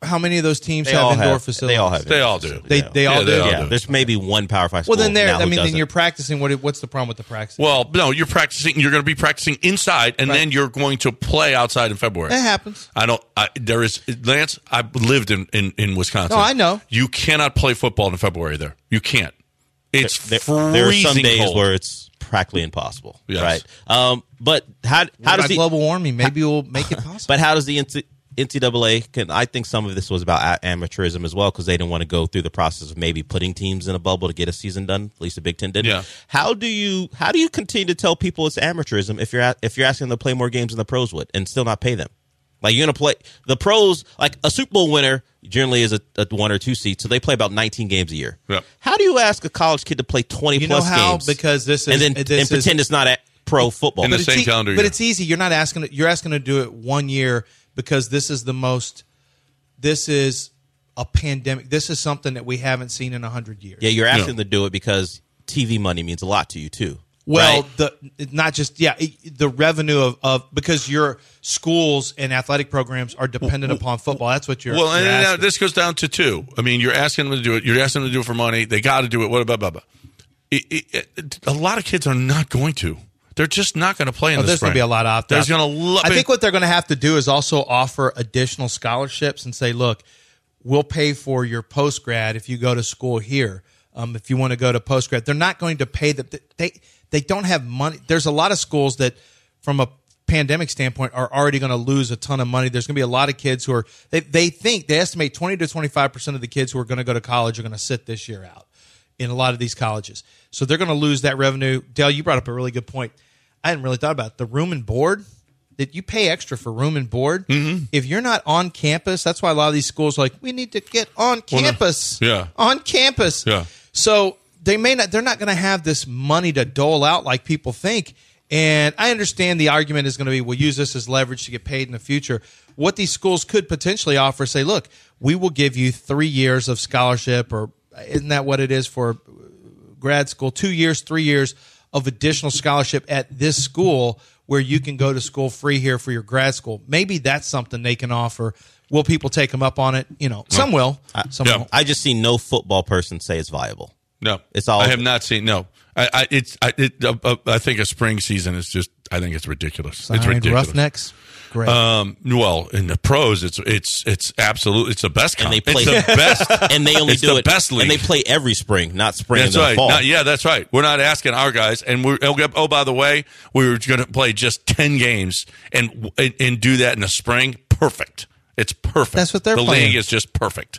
how many of those teams They have all indoor have, facilities? They all have. They indoor all do. facilities, They yeah. they all Yeah, do. they all Yeah, do. there's maybe one Power Five school. Well, then there. now I who mean, then doesn't. you're practicing. What? What's the problem with the practicing? Well, no, you're practicing. You're going to be practicing inside, and Right. then you're going to play outside in February. That happens. I don't. I, there is Lance. I lived in, in, in Wisconsin. No, I know. You cannot play football in February there. You can't. It's there, freezing there are some days cold. where it's practically impossible. Yes. Right. Um, but how how How does the global warming? Maybe we'll make it possible. but how does the N C double A? Can I think some of this was about a- amateurism as well because they didn't want to go through the process of maybe putting teams in a bubble to get a season done. At least the Big Ten didn't. Yeah. How do you how do you continue to tell people it's amateurism if you're at, if you're asking them to play more games than the pros would and still not pay them? Like you're gonna play the pros like a Super Bowl winner generally is a, a one or two seed, so they play about nineteen games a year. Yep. How do you ask a college kid to play twenty You know plus how? games Because this is and then this and is- pretend it's not at pro football? In the But same it's e- calendar But year. it's easy. You're not asking. You're asking to do it one year because this is the most. This is a pandemic. This is something that we haven't seen in a hundred years. Yeah, you're asking No. to do it because T V money means a lot to you too. Well, right? the not just yeah, it, the revenue of, of because your schools and athletic programs are dependent upon football. That's what you're. Well, you're and now asking. this goes down to two. I mean, you're asking them to do it. You're asking them to do it for money. They got to do it. What blah blah blah. It, it, it, a lot of kids are not going to. They're just not going to play in Oh, the there's spring. going to be a lot out there. There's going to. Lo- I think what they're going to have to do is also offer additional scholarships and say, look, we'll pay for your post grad if you go to school here. Um, if you want to go to post grad, they're not going to pay the they they don't have money. There's a lot of schools that, from a pandemic standpoint, are already going to lose a ton of money. There's going to be a lot of kids who are they they think they estimate twenty to twenty-five percent of the kids who are going to go to college are going to sit this year out in a lot of these colleges. So they're going to lose that revenue. Dale, you brought up a really good point. I hadn't really thought about it. The room and board. That you pay extra for room and board. Mm-hmm. If you're not on campus, that's why a lot of these schools are like, we need to get on campus. Well, no. Yeah. On campus. Yeah. So they may not they're not going to have this money to dole out like people think. And I understand the argument is going to be we'll use this as leverage to get paid in the future. What these schools could potentially offer, say, look, we will give you three years of scholarship, or isn't that what it is for grad school? Two years, three years of additional scholarship at this school where you can go to school free here for your grad school. Maybe that's something they can offer. Will people take them up on it? You know, some will. Some Yeah. won't. I just see no football person say it's viable. No, It's all- I have not seen. No, I, I it's. I, it, uh, uh, I think a spring season is just. I think it's ridiculous. It's Signed ridiculous. Roughnecks. Great. Um. Well, in the pros, it's it's it's absolute. It's the best. And they comp. play It's the best. and they only It's do the it best league. and they play every spring, not spring That's and then right. fall. Not- yeah, that's right. We're not asking our guys, and we're. Oh, by the way, we were going to play just ten games and, and and do that in the spring. Perfect. It's perfect. That's what they're the playing. league is just perfect.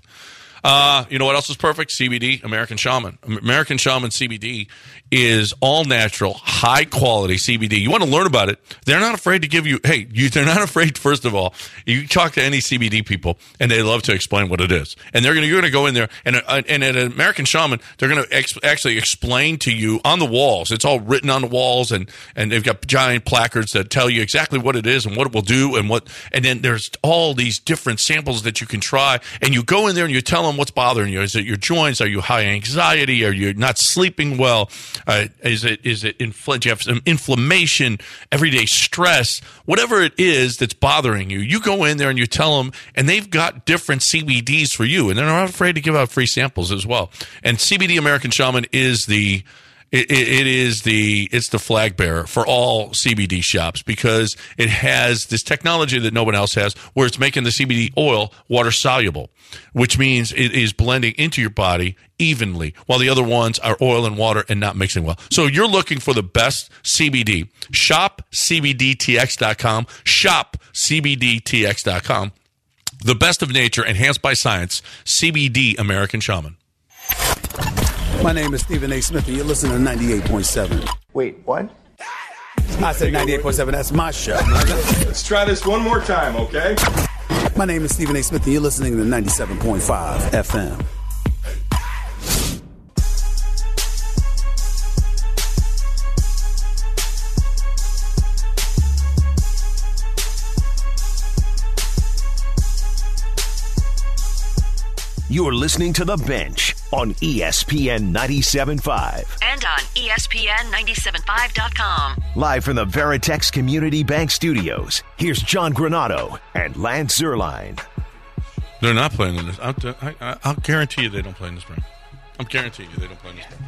Uh, you know what else is perfect? C B D, American Shaman. American Shaman C B D is all natural, high quality C B D. You want to learn about it? They're not afraid to give you. Hey, you, they're not afraid. First of all, you talk to any C B D people, and they love to explain what it is. And they're going to you're going to go in there, and uh, and at an American Shaman, they're going to ex- actually explain to you on the walls. It's all written on the walls, and and they've got giant placards that tell you exactly what it is and what it will do, and what. And then there's all these different samples that you can try, and you go in there and you tell them what's bothering you. Is it your joints? Are you high anxiety? Are you not sleeping well? Uh, is it is it infl- do you have some inflammation, everyday stress, whatever it is that's bothering you? You go in there and you tell them, and they've got different C B Ds for you, and they're not afraid to give out free samples as well. And C B D American Shaman is the It, it, it is the it's the flag bearer for all C B D shops because it has this technology that no one else has, where it's making the C B D oil water soluble, which means it is blending into your body evenly, while the other ones are oil and water and not mixing well. So you're looking for the best C B D. Shop C B D T X dot com. Shop C B D T X dot com. The best of nature, enhanced by science. C B D American Shaman. My name is Stephen A. Smith, and you're listening to ninety-eight point seven. Wait, what? I said ninety-eight point seven. That's my show. Let's try this one more time, okay? My name is Stephen A. Smith, and you're listening to ninety-seven point five F M. You're listening to The Bench on E S P N ninety-seven point five. And on E S P N ninety-seven point five dot com. Live from the Veritex Community Bank Studios, here's John Granado and Lance Zerline. They're not playing in this. I'll, I, I'll guarantee you they don't play in the spring. I'm guaranteeing you they don't play in the spring.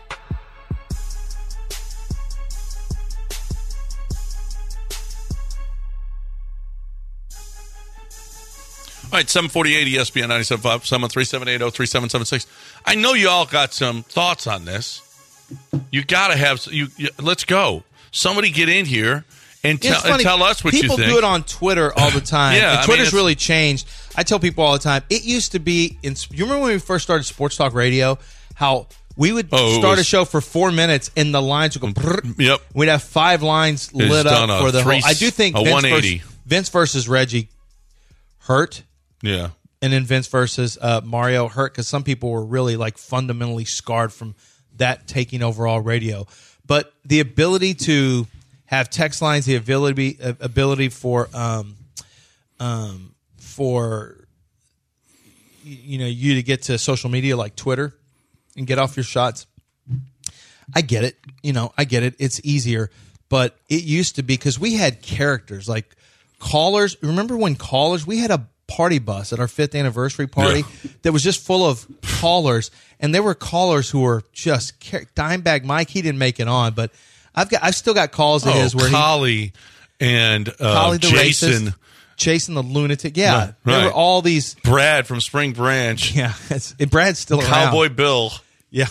All right, seven forty-eight E S P N ninety-seven point five, seven three seven eight zero three seven seven six. I know you all got some thoughts on this. You got to have you, you. Let's go. Somebody get in here and, te- and tell us what you think. People do it on Twitter all the time. Yeah, and I Twitter's mean, really changed. I tell people all the time. It used to be. In, you remember when we first started Sports Talk Radio? How we would oh, start was, a show for four minutes and the lines would go. Brrr, yep. We'd have five lines it's lit up for the three, whole. I do think Vince versus, Vince versus Reggie hurt. Yeah. And then Vince versus uh, Mario hurt because some people were really like fundamentally scarred from that taking over all radio. But the ability to have text lines, the ability uh, ability for um, um, for you know you to get to social media like Twitter and get off your shots. I get it. You know, I get it. It's easier, but it used to be because we had characters like callers. Remember when callers? We had a party bus at our fifth anniversary party yeah. that was just full of callers, and there were callers who were just Dimebag Mike. He didn't make it on, but I've got I've still got calls of oh, his where Collie he, and uh, Collie the Jason, racist, Jason the lunatic. Yeah, right, there right. were all these. Brad from Spring Branch. Yeah, it's, it, Brad's still around. Cowboy Bill. Yeah.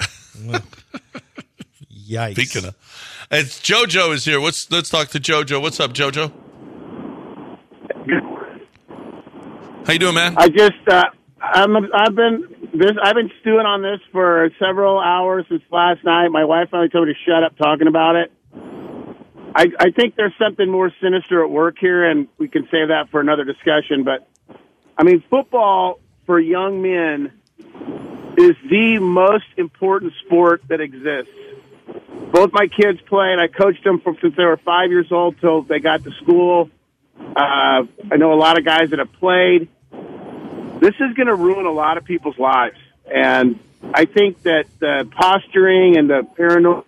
Yikes. Speaking of, it's JoJo is here. Let's let's talk to JoJo. What's up, JoJo? How you doing, man? I just uh, I'm I've been this I've been stewing on this for several hours since last night. My wife finally told me to shut up talking about it. I, I think there's something more sinister at work here, and we can save that for another discussion. But I mean, football for young men is the most important sport that exists. Both my kids played. I coached them from since they were five years old till they got to school. Uh, I know a lot of guys that have played. This is going to ruin a lot of people's lives. And I think that the posturing and the paranoia,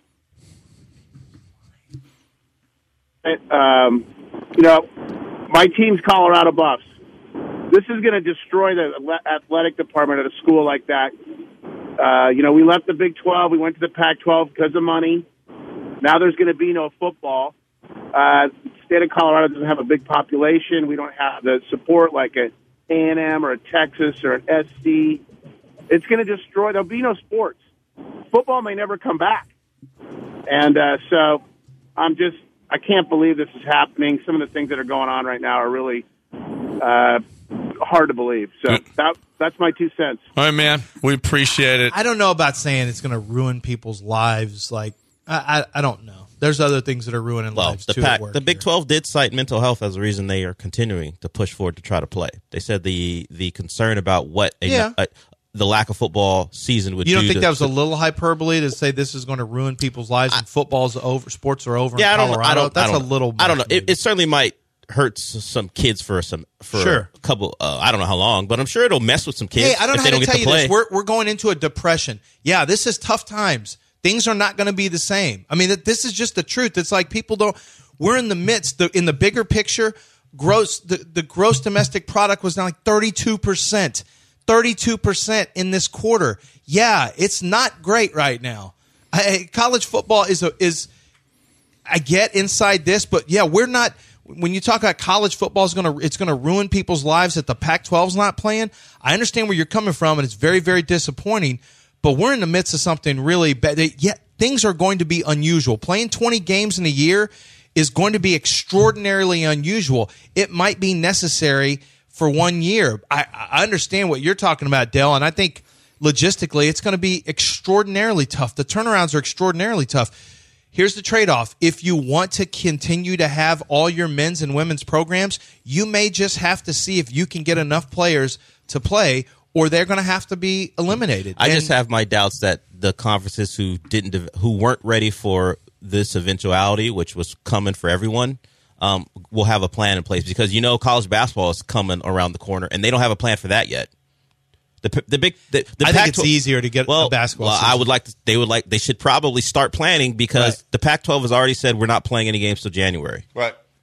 um, you know, my team's Colorado Buffs. This is going to destroy the athletic department at a school like that. Uh, you know, we left the Big twelve. We went to the Pac twelve because of money. Now there's going to be no football. Uh, the state of Colorado doesn't have a big population. We don't have the support like a A and M or a Texas or an S C. It's going to destroy. There'll be no sports. Football may never come back. And uh, so I'm just, I can't believe this is happening. Some of the things that are going on right now are really uh, hard to believe. So that, that's my two cents. All right, man. We appreciate it. I don't know about saying it's going to ruin people's lives. Like, I, I, I don't know. There's other things that are ruining well, lives the too. Pac, at work the Big here. twelve did cite mental health as a reason they are continuing to push forward to try to play. They said the the concern about what a, Yeah. a, the lack of football season would You don't do think to, that was to, a little hyperbole to say this is going to ruin people's lives and football's over, sports are over yeah, in I don't, Colorado? I don't, That's I don't, a little. I don't know. much, It, it certainly might hurt s- some kids for some for Sure. a couple. Uh, I don't know how long, but I'm sure it'll mess with some kids. Hey, I don't if know they how don't to get tell to you play. this. We're we're going into a depression. Yeah, this is tough times. Things are not going to be the same. I mean, that this is just the truth. It's like people don't. We're in the midst. The, in the bigger picture, gross the, the gross domestic product was down like thirty-two percent. thirty-two percent in this quarter. Yeah, it's not great right now. I, college football is a, is. I get inside this, but yeah, we're not. When you talk about college football is going to, it's going to ruin people's lives that the Pac twelve is not playing. I understand where you're coming from, and it's very, very disappointing. But we're in the midst of something really bad. Yeah, things are going to be unusual. Playing twenty games in a year is going to be extraordinarily unusual. It might be necessary for one year. I, I understand what you're talking about, Dell, and I think logistically it's going to be extraordinarily tough. The turnarounds are extraordinarily tough. Here's the trade-off. If you want to continue to have all your men's and women's programs, you may just have to see if you can get enough players to play, or they're going to have to be eliminated. I And just have my doubts that the conferences who didn't, who weren't ready for this eventuality, which was coming for everyone, um, will have a plan in place because you know college basketball is coming around the corner, and they don't have a plan for that yet. The the big the, the I Pac- think it's easier to get well, a basketball well, season. I would like to. They would like. They should probably start planning because Right. the Pac twelve has already said we're not playing any games till January. Right.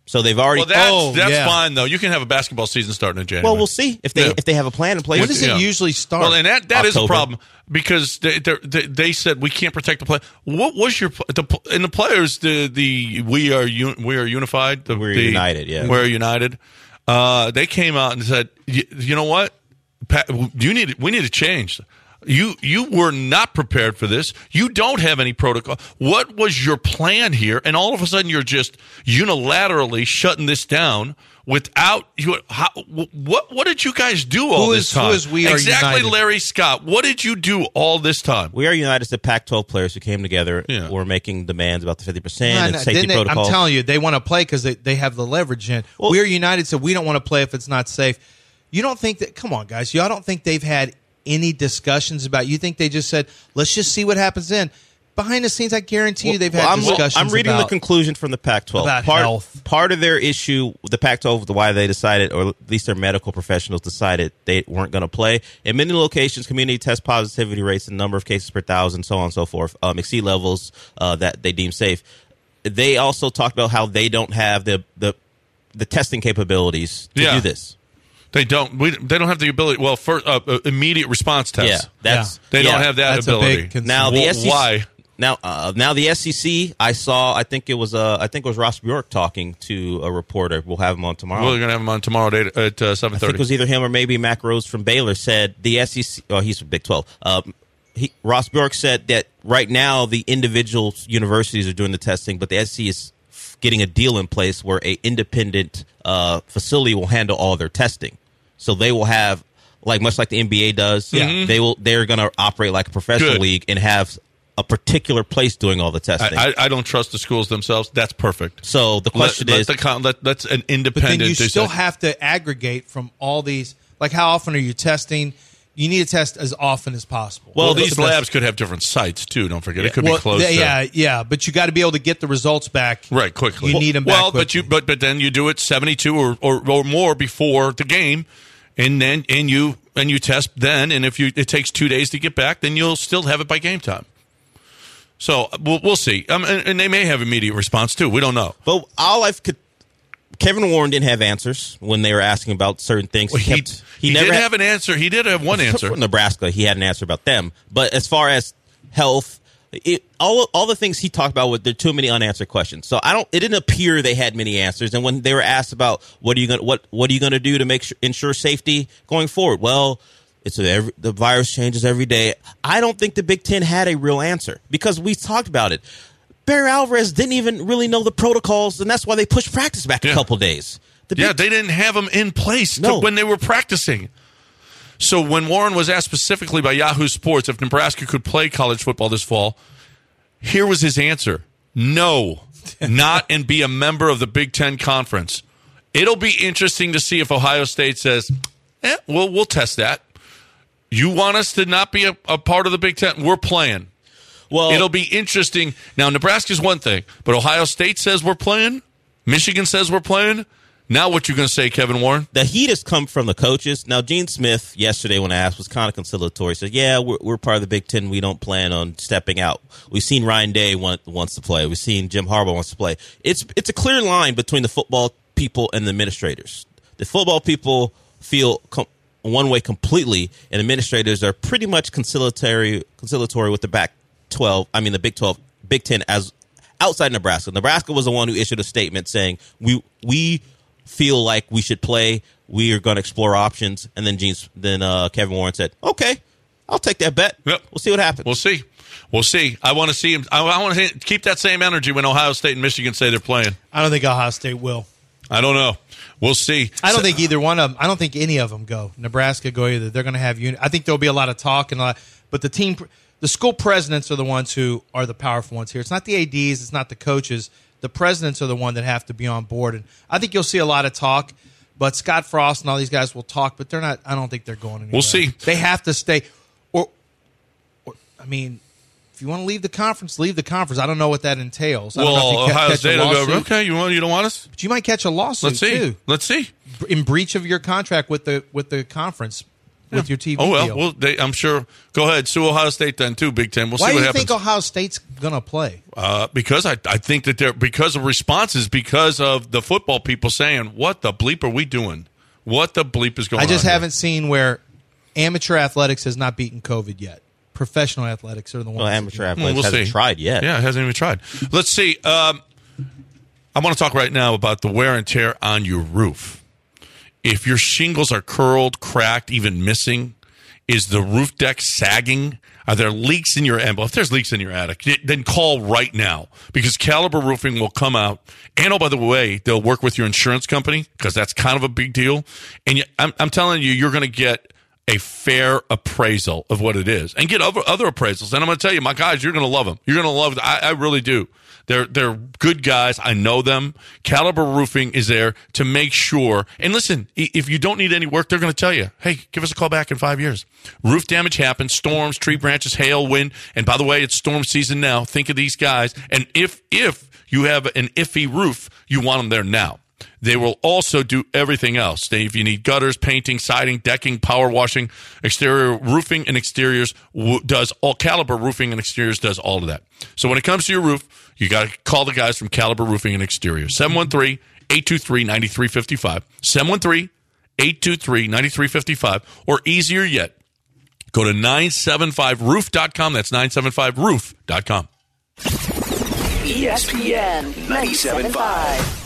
So they've already. Well, that's, Oh, that's yeah. fine, though. You can have a basketball season starting in January. Well, we'll see if they Yeah. if they have a plan in place. When does it Yeah. usually start? Well, and that, that is a October. problem because they, they, they said we can't protect the play. What was your the and the players the the we are un, we are unified. The, We're the, united, yeah. We're united. Uh, they came out and said, you know what, Pat, you need we need to change. You you were not prepared for this. You don't have any protocol. What was your plan here? And all of a sudden, you're just unilaterally shutting this down without you. How, what what did you guys do all Who this is- time? who is we are exactly, united? Larry Scott. What did you do all this time? We are united as the Pac twelve players who came together. Yeah. Were making demands about the fifty percent No, and no, safety didn't they- protocols. I'm telling you, they want to play because they, they have the leverage in. Well- We're United, so we don't want to play if it's not safe. You don't think that? Come on, guys. Y'all don't think they've had any discussions about? You think they just said, "Let's just see what happens then." Behind the scenes, I guarantee you they've Well, had I'm, discussions. I'm reading about, the conclusion from the Pac twelve. about part, health. part of their issue with the Pac twelve, the why they decided, or at least their medical professionals decided they weren't going to play. In many locations, community test positivity rates and number of cases per thousand, so on and so forth, um, exceed levels uh, that they deem safe. They also talked about how they don't have the the, the testing capabilities to Yeah. do this. They don't. We, they don't have the ability. Well, for uh, uh, immediate response tests. Yeah, that's They yeah. don't have that That's a ability. big concern. Now the Wh- S E C, why? Now, uh, now the S E C. I saw. I think it was. Uh, I think it was Ross Bjork talking to a reporter. We'll have him on tomorrow. We're going to have them on tomorrow day at uh, seven I think it thirty. was either him or maybe Mac Rose from Baylor said the S E C. Oh, he's from Big twelve. Um, he, Ross Bjork said that right now the individual universities are doing the testing, but the S E C is getting a deal in place where a independent uh, facility will handle all their testing. So they will have, like much like the N B A does, Yeah. they will. They're going to operate like a professional Good. league and have a particular place doing all the testing. I, I, I don't trust the schools themselves. That's perfect. so the question let, is, let the con- let, that's an But independent. then you they still said- have to aggregate from all these. Like, how often are you testing? You need to test as often as possible. Well, What's these the best- labs could have different sites too. Don't forget, it could well, be close. yeah, to, yeah, yeah, but you got to be able to get the results back right quickly. You need them well, back but you quickly. but but then you do it seventy-two or, or, or more before the game, and then and you and you test then, and if you it takes two days to get back, then you'll still have it by game time. So we'll, we'll see, um, and, and they may have immediate response too. We don't know. but all I've could. Kevin Warren didn't have answers when they were asking about certain things. Well, he kept- he, never did had- have an answer. He did have one answer. For Nebraska, he had an answer about them. But as far as health, it, all all the things he talked about, with there are too many unanswered questions. So I don't. It didn't appear they had many answers. And when they were asked about what are you going what what are you going to do to make sure, ensure safety going forward, well, it's a, every, the virus changes every day. I don't think the Big Ten had a real answer because we talked about it. Barry Alvarez didn't even really know the protocols, and that's why they pushed practice back Yeah. a couple days. The Yeah, Big they didn't have them in place to- No. when they were practicing. So when Warren was asked specifically by Yahoo Sports if Nebraska could play college football this fall, here was his answer. No, not and be a member of the Big Ten Conference. It'll be interesting to see if Ohio State says, eh, well, we'll test that. You want us to not be a, a part of the Big Ten? We're playing. well, It'll be interesting. Now, Nebraska's one thing, but Ohio State says we're playing. Michigan says we're playing. Now what you going to say, Kevin Warren? the heat has come from the coaches. Now, Gene Smith, yesterday when asked, was kind of conciliatory. He said, yeah, we're, we're part of the Big Ten. We don't plan on stepping out. We've seen Ryan Day want, wants to play. We've seen Jim Harbaugh wants to play. It's it's a clear line between the football people and the administrators. The football people feel com- one way completely, and administrators are pretty much conciliatory conciliatory with the back twelve. I mean, the Big twelve, Big Ten as outside Nebraska. Nebraska was the one who issued a statement saying we we feel like we should play. We are going to explore options. And then Gene, then uh, Kevin Warren said, "Okay, I'll take that bet. Yep. We'll see what happens." We'll see. We'll see. I want to see him. I, I want to keep that same energy when Ohio State and Michigan say they're playing. I don't think Ohio State will. I don't know. We'll see. I don't So- think either one of them. I don't think any of them go. Nebraska go either. They're going to have unit. I think there'll be a lot of talk and a lot, but the team, the school presidents are the ones who are the powerful ones here. It's not the A Ds. It's not the coaches. The presidents are the one that have to be on board. And I think you'll see a lot of talk. But Scott Frost and all these guys will talk, but they're not. I don't think they're going anywhere. We'll see. They have to stay. Or, or I mean, if you want to leave the conference, leave the conference. I don't know what that entails. I don't know if Well, you ca- Ohio catch a State will go, lawsuit. okay, you want you don't want us? But you might catch a lawsuit Let's see. too Let's see. in breach of your contract with the with the conference. with your T V Oh, well, deal. well they, I'm sure. Go ahead. Sue Ohio State then, too, Big Ten. We'll Why see do what you happens. think Ohio State's going to play? Uh, because I, I think that they're because of responses, because of the football people saying, what the bleep are we doing? What the bleep is going on? I just here? haven't seen where amateur athletics has not beaten COVID yet. Professional athletics are the ones. Well, that amateur do. athletics Well, we'll hasn't see. tried yet. Yeah, it hasn't even tried. Let's see. Um, I want to talk right now about the wear and tear on your roof. If your shingles are curled, cracked, even missing, is the roof deck sagging? Are there leaks in your attic? Well, if there's leaks in your attic, then call right now because Caliber Roofing will come out. And, oh, by the way, they'll work with your insurance company because that's kind of a big deal. And you, I'm, I'm telling you, you're going to get a fair appraisal of what it is and get other, other appraisals. And I'm going to tell you, my guys, you're going to love them. You're going to love them. I, I really do. They're they're good guys. I know them. Caliber Roofing is there to make sure. And listen, if you don't need any work, they're going to tell you, hey, give us a call back in five years. Roof damage happens. Storms, tree branches, hail, wind. And by the way, it's storm season now. Think of these guys. And if if you have an iffy roof, you want them there now. They will also do everything else. They, if you need gutters, painting, siding, decking, power washing, exterior roofing and exteriors w- does all Caliber Roofing and Exteriors does all of that. So when it comes to your roof, you got to call the guys from Caliber Roofing and Exteriors. seven one three, eight two three, nine three five five. seven one three, eight two three, nine three five five. Or easier yet, go to nine seven five roof dot com. That's nine seven five roof dot com. E S P N ninety-seven point five.